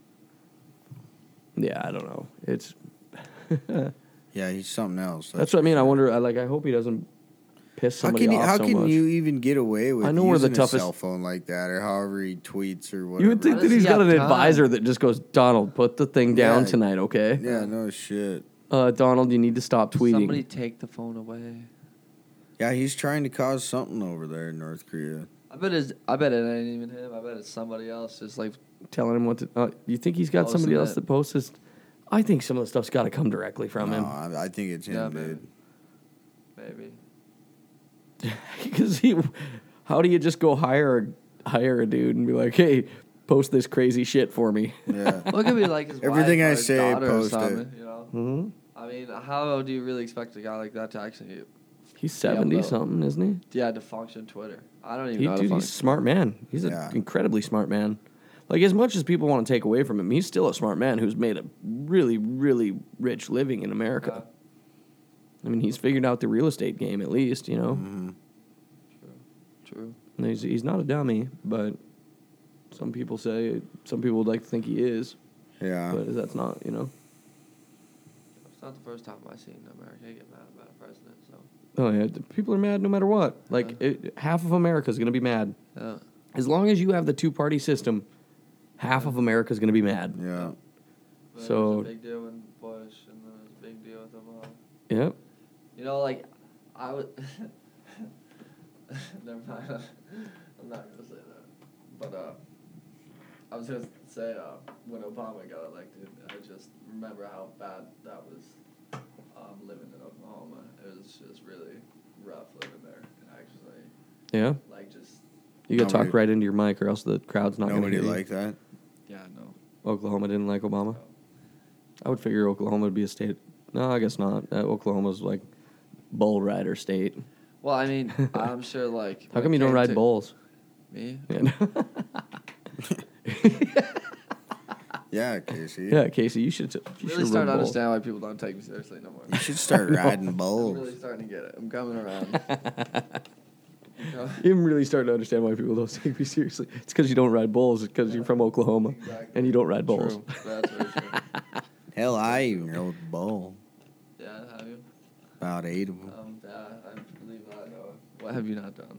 Speaker 1: Yeah, I don't know. It's...
Speaker 2: Yeah, he's something else.
Speaker 1: That's what I mean. I wonder. I hope he doesn't piss somebody off so much.
Speaker 2: How can you even get away with using
Speaker 1: a
Speaker 2: cell phone like that, or however he tweets or whatever?
Speaker 1: You would think that he's got an advisor that just goes, Donald, put the thing down tonight, okay?
Speaker 2: Yeah, no shit.
Speaker 1: Donald, you need to stop tweeting.
Speaker 3: Somebody take the phone away.
Speaker 2: Yeah, he's trying to cause something over there in North Korea.
Speaker 3: I bet it ain't even him. I bet it's somebody else just like
Speaker 1: telling him what to... you think he's got somebody else that posts his... I think some of the stuff's got to come directly from him.
Speaker 2: I think it's him, dude.
Speaker 3: Maybe.
Speaker 1: Because how do you just go hire a dude and be like, hey, post this crazy shit for me?
Speaker 2: Yeah.
Speaker 3: Well, it could be like his
Speaker 2: everything
Speaker 3: wife
Speaker 2: I
Speaker 3: or his
Speaker 2: say,
Speaker 3: daughter
Speaker 2: post
Speaker 3: or something,
Speaker 2: it.
Speaker 3: You know?
Speaker 1: Mm-hmm.
Speaker 3: I mean, how do you really expect a guy like that to actually...
Speaker 1: He's 70-something, isn't he?
Speaker 3: Yeah, to function Twitter. I don't even know how to function.
Speaker 1: He's a smart man. He's an incredibly smart man. Like, as much as people want to take away from him, he's still a smart man who's made a really, really rich living in America. I mean, he's figured out the real estate game, at least, you know?
Speaker 2: Mm-hmm.
Speaker 3: True.
Speaker 1: And he's not a dummy, but some people would like to think he is.
Speaker 2: Yeah.
Speaker 1: But that's not, you know?
Speaker 3: It's not the first time I've seen America get mad about a president, so...
Speaker 1: Oh, yeah. People are mad no matter what. Like, half of America's going to be mad.
Speaker 3: Yeah.
Speaker 1: As long as you have the two-party system... Half of America's going to be mad.
Speaker 2: Yeah.
Speaker 3: But
Speaker 1: so...
Speaker 3: It was a big deal with Bush, and then it was a big deal with Obama.
Speaker 1: Yep.
Speaker 3: You know, like, I would... Never mind. I'm not going to say that. But, I was gonna say when Obama got elected, I just remember how bad that was living in Oklahoma. It was just really rough living there. Actually.
Speaker 1: Yeah.
Speaker 3: Like just.
Speaker 1: You got to talk right into your mic, or else the crowd's not going to hear you.
Speaker 2: Nobody like that.
Speaker 3: Yeah, no.
Speaker 1: Oklahoma didn't like Obama. I would figure Oklahoma would be a state. No, I guess not. Oklahoma's like bull rider state.
Speaker 3: Well, I mean, I'm sure like.
Speaker 1: How come you don't ride bulls?
Speaker 3: Me?
Speaker 1: Yeah.
Speaker 2: Yeah, Casey.
Speaker 1: Yeah, Casey, you should.
Speaker 3: Really start to understand why people don't take me seriously no more.
Speaker 2: You should start riding bulls.
Speaker 3: I'm really starting to get it. I'm coming around.
Speaker 1: I'm really starting to understand why people don't take me seriously. It's because you don't ride bulls. It's because you're from Oklahoma, and you don't ride bulls.
Speaker 3: True. That's very true.
Speaker 2: Hell, I even rode a bull.
Speaker 3: Yeah, have you?
Speaker 2: About 8 of them.
Speaker 3: Yeah, I believe that. What have you not done?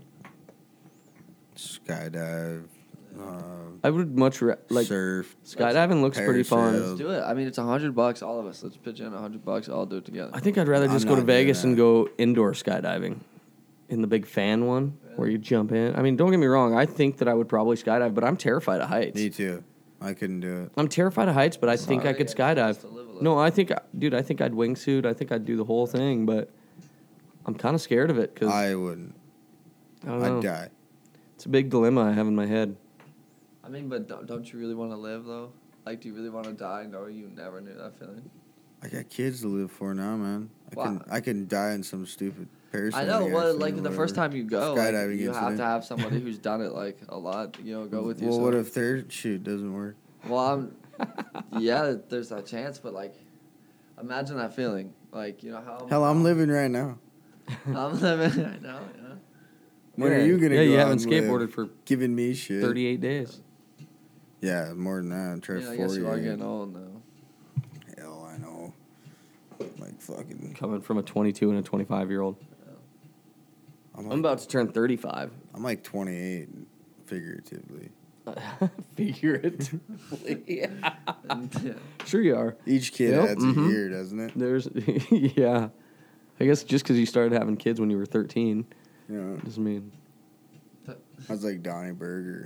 Speaker 2: Skydive.
Speaker 1: I would much like
Speaker 2: surf.
Speaker 1: Skydiving looks pretty fun.
Speaker 3: Let's do it. I mean, it's $100. All of us. Let's pitch in $100. I'll do it together.
Speaker 1: I think I'd rather just go to Vegas and go indoor skydiving, in the big fan one where you jump in. I mean, don't get me wrong. I think that I would probably skydive, but I'm terrified of heights.
Speaker 2: Me too. I couldn't do it.
Speaker 1: I'm terrified of heights, but I think I could skydive. No, I think I'd wingsuit. I think I'd do the whole thing, but I'm kind of scared of it because
Speaker 2: I wouldn't.
Speaker 1: I don't know.
Speaker 2: I'd die.
Speaker 1: It's a big dilemma I have in my head.
Speaker 3: I mean, but don't you really want to live though? Like, do you really want to die? No, you never knew that feeling.
Speaker 2: I got kids to live for now, man. I can die in some stupid parasail.
Speaker 3: I know. Well, like the first time you go, like, you have
Speaker 2: incident.
Speaker 3: to have somebody who's done it like a lot. Go with you.
Speaker 2: Well, what if their shit doesn't work?
Speaker 3: Well, yeah, there's that chance, but like, imagine that feeling. Like, how.
Speaker 2: Hell, I'm living right now.
Speaker 3: I'm living right now. Yeah.
Speaker 2: When are you gonna?
Speaker 1: Yeah,
Speaker 2: go
Speaker 1: you
Speaker 2: out
Speaker 1: haven't
Speaker 2: and
Speaker 1: skateboarded
Speaker 2: live?
Speaker 1: for
Speaker 2: giving me shit.
Speaker 1: 38 days.
Speaker 2: Yeah, more than that. Try 40.
Speaker 3: I guess you are getting old now.
Speaker 2: Hell, I know. Like fucking.
Speaker 1: Coming from a 22 and a 25-year-old. I'm about to turn 35.
Speaker 2: I'm like 28, figuratively.
Speaker 1: Figuratively. Yeah. Sure you are.
Speaker 2: Each kid adds a year, doesn't it?
Speaker 1: There's, yeah. I guess just because you started having kids when you were 13,
Speaker 2: yeah,
Speaker 1: doesn't mean.
Speaker 2: I was like Donnie Berger.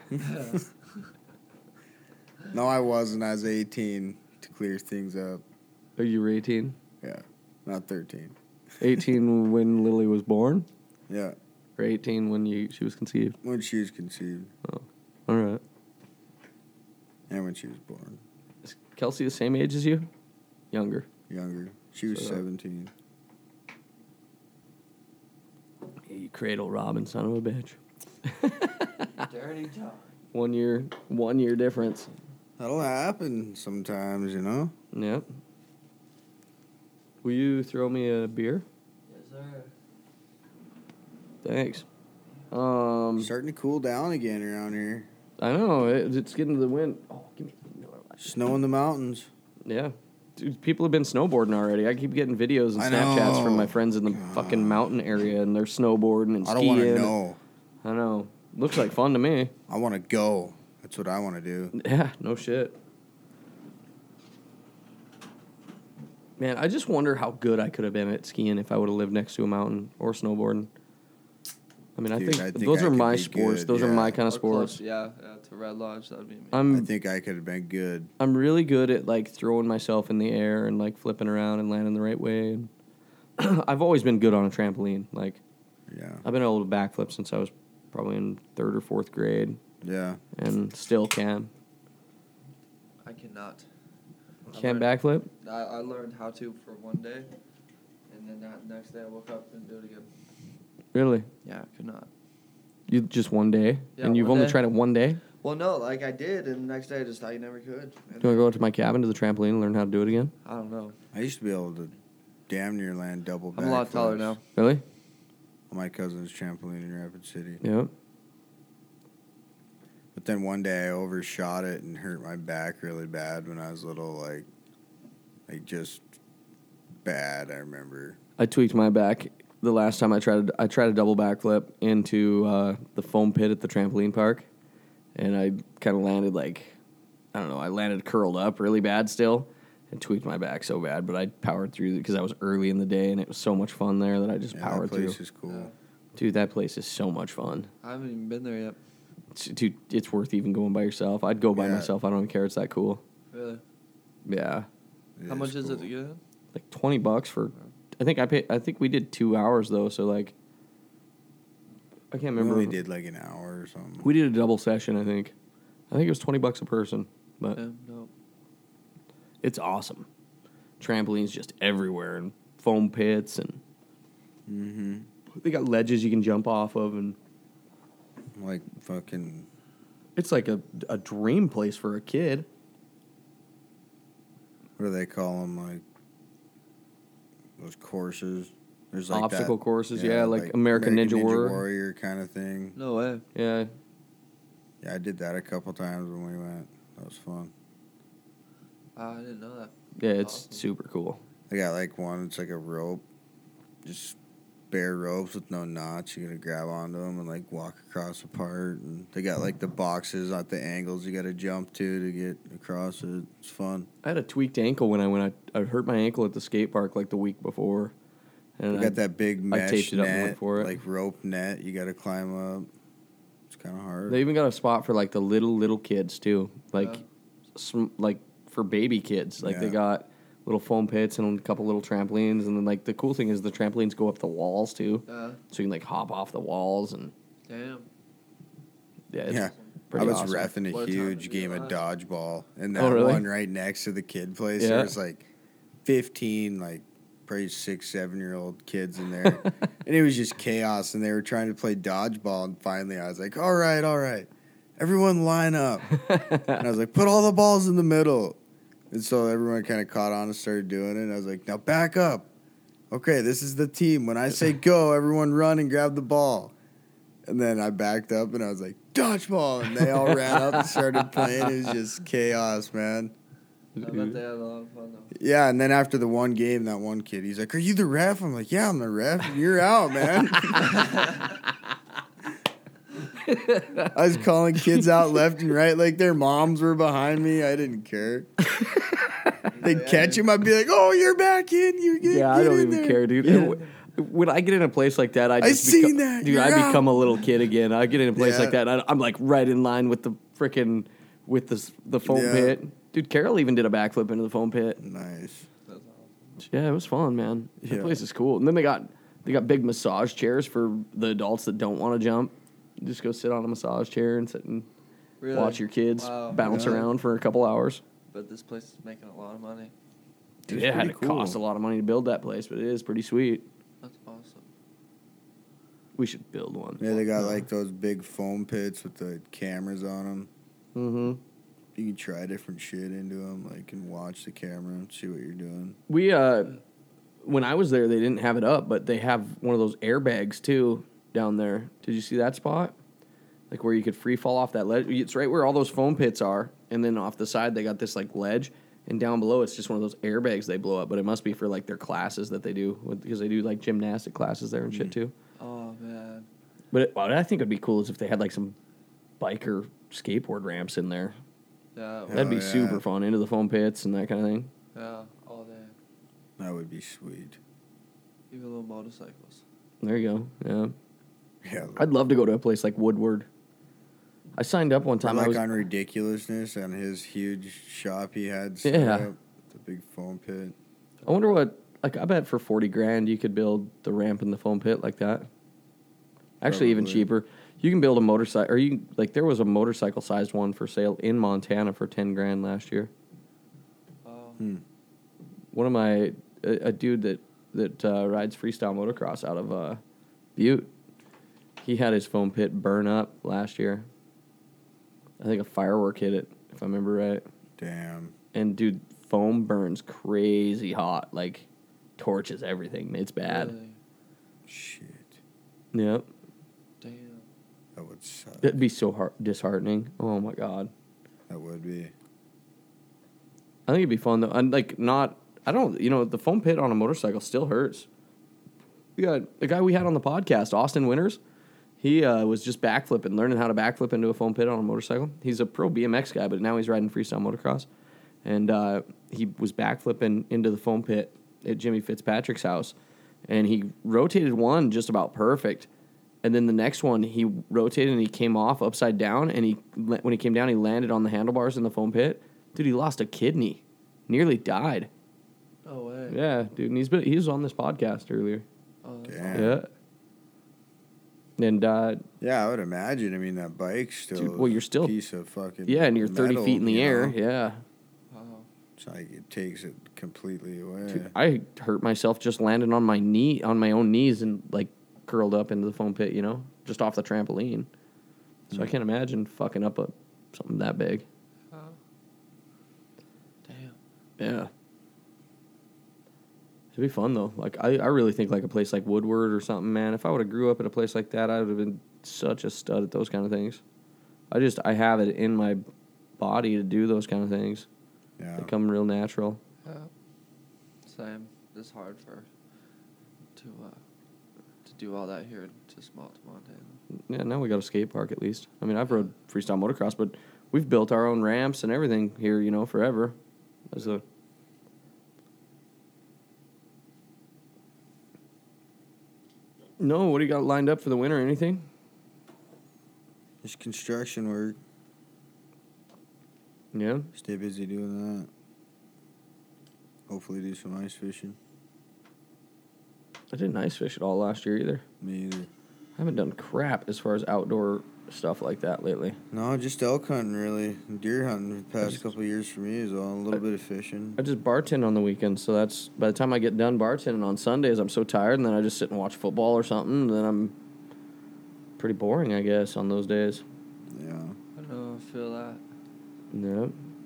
Speaker 2: No, I wasn't. I was 18 to clear things up.
Speaker 1: Oh, you were 18?
Speaker 2: Yeah, not 13.
Speaker 1: 18 when Lily was born?
Speaker 2: Yeah.
Speaker 1: Or 18 when she was conceived?
Speaker 2: When she was conceived.
Speaker 1: Oh, all right.
Speaker 2: And when she was born.
Speaker 1: Is Kelsey the same age as you? Younger.
Speaker 2: She was 17.
Speaker 1: You cradle Robin, son of a bitch.
Speaker 3: Dirty talk.
Speaker 1: 1 year difference.
Speaker 2: That'll happen sometimes,
Speaker 1: Yep. Will you throw me a beer?
Speaker 3: Yes, sir.
Speaker 1: Thanks.
Speaker 2: Starting to cool down again around here.
Speaker 1: I know. It's getting to the wind. Oh, give me Miller Lite.
Speaker 2: Snow in the mountains.
Speaker 1: Yeah. Dude, people have been snowboarding already. I keep getting videos and Snapchats from my friends in the fucking mountain area, and they're snowboarding and skiing.
Speaker 2: I don't want to know.
Speaker 1: I know. Looks like fun to me.
Speaker 2: I want to go. That's what I want to do.
Speaker 1: Yeah, no shit. Man, I just wonder how good I could have been at skiing if I would have lived next to a mountain or snowboarding. I mean, I think those are my sports. Those are my kind of sports.
Speaker 3: Close, yeah, to Red Lodge, that would be me.
Speaker 2: I think I could have been good.
Speaker 1: I'm really good at, like, throwing myself in the air and, like, flipping around and landing the right way. And I've always been good on a trampoline. Like,
Speaker 2: yeah,
Speaker 1: I've been able to backflip since I was probably in 3rd or 4th grade.
Speaker 2: Yeah.
Speaker 1: And still can.
Speaker 3: I cannot.
Speaker 1: Can't backflip?
Speaker 3: I learned how to for one day, and then that next day I woke up and do it again.
Speaker 1: Really?
Speaker 3: Yeah, I could not.
Speaker 1: You just one day?
Speaker 3: Yeah,
Speaker 1: and you've
Speaker 3: one
Speaker 1: only
Speaker 3: day.
Speaker 1: tried it one day?
Speaker 3: Well, no, like I did, and the next day I just thought you never could.
Speaker 1: Do you want to go out to my cabin to the trampoline and learn how to do it again?
Speaker 3: I don't know.
Speaker 2: I used to be able to damn near land double backflips.
Speaker 3: I'm a lot taller now.
Speaker 1: Really?
Speaker 2: On my cousin's trampoline in Rapid City.
Speaker 1: Yep.
Speaker 2: But then one day I overshot it and hurt my back really bad when I was little, like just bad, I remember.
Speaker 1: I tweaked my back the last time I tried a double backflip into the foam pit at the trampoline park, and I kind of landed I landed curled up really bad still and tweaked my back so bad, but I powered through because I was early in the day and it was so much fun there that I just powered through.
Speaker 2: That place is cool.
Speaker 1: Dude, that place is so much fun.
Speaker 3: I haven't even been there yet.
Speaker 1: Dude, it's worth even going by yourself. I'd go by myself. I don't even care. It's that cool.
Speaker 3: Really?
Speaker 1: Yeah.
Speaker 3: How much is it to get in?
Speaker 1: Like $20 for. I think we did 2 hours though. So like, I can't remember.
Speaker 2: We only did like an hour or something.
Speaker 1: We did a double session. I think it was $20 a person. But
Speaker 3: no.
Speaker 1: It's awesome. Trampolines just everywhere and foam pits and. They got ledges you can jump off of and.
Speaker 2: Like fucking.
Speaker 1: It's like a dream place for a kid.
Speaker 2: What do they call them? Like those courses. There's like
Speaker 1: obstacle courses, like American Ninja
Speaker 2: Warrior kind of thing.
Speaker 3: No way.
Speaker 1: Yeah.
Speaker 2: Yeah, I did that a couple times when we went. That was fun.
Speaker 3: I didn't know that.
Speaker 1: Yeah, it's super cool.
Speaker 2: I got like one. It's like a rope, just bare ropes with no knots. You gotta grab onto them and like walk across the part. And they got like the boxes at the angles you gotta jump to get across it. It's fun.
Speaker 1: I had a tweaked ankle when I went. I hurt my ankle at the skate park like the week before.
Speaker 2: And I got that big mesh
Speaker 1: taped it up and went for it.
Speaker 2: Like rope net. You gotta climb up. It's kind of hard.
Speaker 1: They even got a spot for like the little kids too, like like for baby kids. Like they got little foam pits and a couple little trampolines, and then like the cool thing is the trampolines go up the walls too, so you can like hop off the walls and.
Speaker 3: Damn.
Speaker 1: Yeah.
Speaker 2: I was
Speaker 1: awesome.
Speaker 2: Reffing a huge game of dodgeball, and that
Speaker 1: really?
Speaker 2: one right next to the kid place, there was like 15 like probably 6-7-year-old kids in there, and it was just chaos. And they were trying to play dodgeball, and finally I was like, all right, everyone line up. And I was like, put all the balls in the middle. And so everyone kind of caught on and started doing it. And I was like, now back up. Okay, this is the team. When I say go, everyone run and grab the ball. And then I backed up and I was like, dodgeball. And they all ran up and started playing. It was just chaos, man.
Speaker 3: I bet they had a lot of fun, though.
Speaker 2: Yeah, and then after the one game, that one kid, he's like, are you the ref? I'm like, yeah, I'm the ref. You're out, man. I was calling kids out left and right like their moms were behind me. I didn't care. They'd catch him. I'd be like, oh, you're back in. You get
Speaker 1: I don't
Speaker 2: in
Speaker 1: even
Speaker 2: there.
Speaker 1: care, dude. Yeah. When I get in a place like that, I become a little kid again. I get in a place like that, and I'm like right in line with the frickin' the foam pit. Dude, Carol even did a backflip into the foam pit.
Speaker 2: Nice.
Speaker 3: That's awesome.
Speaker 1: Yeah, it was fun, man. That place is cool. And then they got big massage chairs for the adults that don't want to jump. You just go sit on a massage chair and sit and watch your kids bounce around for a couple hours.
Speaker 3: But this place is making a lot of money.
Speaker 1: Dude, it had to cost a lot of money to build that place, but it is pretty sweet.
Speaker 3: That's awesome.
Speaker 1: We should build one.
Speaker 2: Yeah, they got like those big foam pits with the cameras on them.
Speaker 1: Mm-hmm.
Speaker 2: You can try different shit into them, like, and watch the camera and see what you're doing.
Speaker 1: We, when I was there, they didn't have it up, but they have one of those airbags, too, down there. Did you see that spot? Like, where you could free fall off that ledge. It's right where all those foam pits are, and then off the side, they got this, like, ledge, and down below, it's just one of those airbags they blow up, but it must be for, like, their classes that they do, because they do, like, gymnastic classes there and shit, too.
Speaker 3: Oh, man.
Speaker 1: But what I think would be cool is if they had, like, some biker skateboard ramps in there.
Speaker 3: Yeah,
Speaker 1: that'd be super fun, into the foam pits and that kind of thing.
Speaker 3: Yeah, all day.
Speaker 2: That would be sweet.
Speaker 3: Even little motorcycles.
Speaker 1: There you go.
Speaker 2: Yeah.
Speaker 1: I'd love to go to a place like Woodward. I signed up one time.
Speaker 2: Like on Ridiculousness on his huge shop he had set up, the big foam pit.
Speaker 1: I wonder what, like, I bet for $40,000 you could build the ramp in the foam pit like that. Actually, even cheaper. You can build a motorcycle, or there was a motorcycle-sized one for sale in Montana for $10,000 last year. One of a dude that rides freestyle motocross out of Butte, he had his foam pit burn up last year. I think a firework hit it, if I remember right.
Speaker 2: Damn.
Speaker 1: And dude, foam burns crazy hot, like torches everything. It's bad.
Speaker 3: Really?
Speaker 2: Shit.
Speaker 1: Yep.
Speaker 3: Damn.
Speaker 2: That would suck.
Speaker 1: That'd be so disheartening. Oh my god.
Speaker 2: That would be.
Speaker 1: I think it'd be fun though. And the foam pit on a motorcycle still hurts. We got the guy we had on the podcast, Austin Winters. He was just backflipping, learning how to backflip into a foam pit on a motorcycle. He's a pro BMX guy, but now he's riding freestyle motocross. And he was backflipping into the foam pit at Jimmy Fitzpatrick's house. And he rotated one just about perfect. And then the next one, he rotated and he came off upside down. And when he came down, he landed on the handlebars in the foam pit. Dude, he lost a kidney. Nearly died.
Speaker 3: No way.
Speaker 1: Yeah, dude. And he was on this podcast earlier.
Speaker 3: Oh,
Speaker 2: damn.
Speaker 1: Yeah. And
Speaker 2: yeah, I would imagine. I mean, that bike's still
Speaker 1: dude, well, you're still
Speaker 2: a piece of fucking
Speaker 1: and you're 30
Speaker 2: metal,
Speaker 1: feet in the air.
Speaker 2: know?
Speaker 1: Yeah.
Speaker 3: Wow.
Speaker 2: It's like it takes it completely away.
Speaker 1: Dude, I hurt myself just landing on my own knees and like curled up into the foam pit, just off the trampoline. So I can't imagine fucking up something that big.
Speaker 3: Damn.
Speaker 1: Yeah. It'd be fun though. Like I really think like a place like Woodward or something, man. If I would have grew up at a place like that, I would have been such a stud at those kind of things. I have it in my body to do those kind of things.
Speaker 2: Yeah.
Speaker 1: They come real natural.
Speaker 3: Yeah. Same. It's hard to do all that here to small to Montana.
Speaker 1: Yeah, now we got a skate park at least. I mean, I've rode freestyle motocross, but we've built our own ramps and everything here, forever. No, what do you got lined up for the winter? Anything?
Speaker 2: Just construction work.
Speaker 1: Yeah.
Speaker 2: Stay busy doing that. Hopefully do some ice fishing.
Speaker 1: I didn't ice fish at all last year either.
Speaker 2: Me either.
Speaker 1: I haven't done crap as far as outdoor stuff like that lately.
Speaker 2: No, just elk hunting really. Deer hunting the past couple of years for me is all. A little bit of fishing.
Speaker 1: I just bartend on the weekends, so that's by the time I get done bartending on Sundays, I'm so tired, and then I just sit and watch football or something, and then I'm pretty boring, I guess, on those days.
Speaker 2: Yeah.
Speaker 3: I know, I feel that.
Speaker 1: Yeah.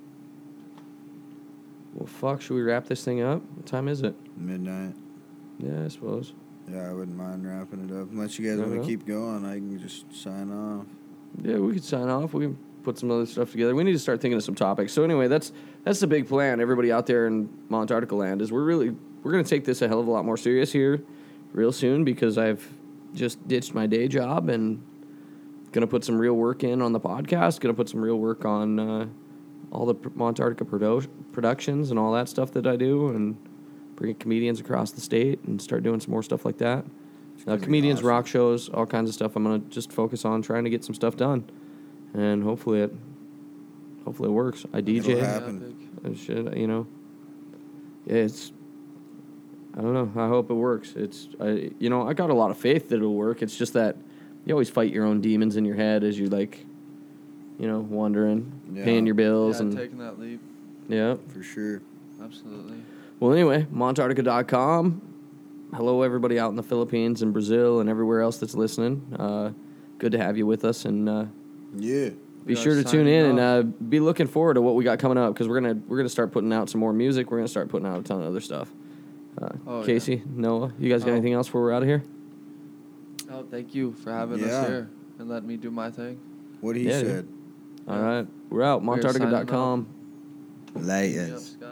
Speaker 1: Well, fuck, should we wrap this thing up? What time is it?
Speaker 2: Midnight.
Speaker 1: Yeah, I suppose.
Speaker 2: Yeah, I wouldn't mind wrapping it up. Unless you guys want to keep going, I can just sign off.
Speaker 1: Yeah, we could sign off. We can put some other stuff together. We need to start thinking of some topics. So anyway, that's the big plan. Everybody out there in Montartica land is we're going to take this a hell of a lot more serious here real soon because I've just ditched my day job and going to put some real work in on the podcast. Going to put some real work on all the Montartica productions and all that stuff that I do and bring comedians across the state and start doing some more stuff like that. Comedians, awesome. Rock shows, all kinds of stuff. I'm going to just focus on trying to get some stuff done. And hopefully it works. I DJ.
Speaker 2: It'll happen.
Speaker 1: And shit, Yeah, I don't know. I hope it works. I got a lot of faith that it'll work. It's just that you always fight your own demons in your head as you wondering, paying your bills. And
Speaker 3: taking that leap.
Speaker 1: Yeah.
Speaker 2: For sure.
Speaker 3: Absolutely.
Speaker 1: Well, anyway, Montartica.com. Hello, everybody out in the Philippines and Brazil and everywhere else that's listening. Good to have you with us, and be sure to tune in and be looking forward to what we got coming up because we're gonna start putting out some more music. We're gonna start putting out a ton of other stuff. Casey, Noah, you guys got anything else before we're out of here?
Speaker 3: Oh, thank you for having us here and letting me do my thing.
Speaker 2: What he said.
Speaker 1: All right, we're out. Montartica.com.
Speaker 2: Laters.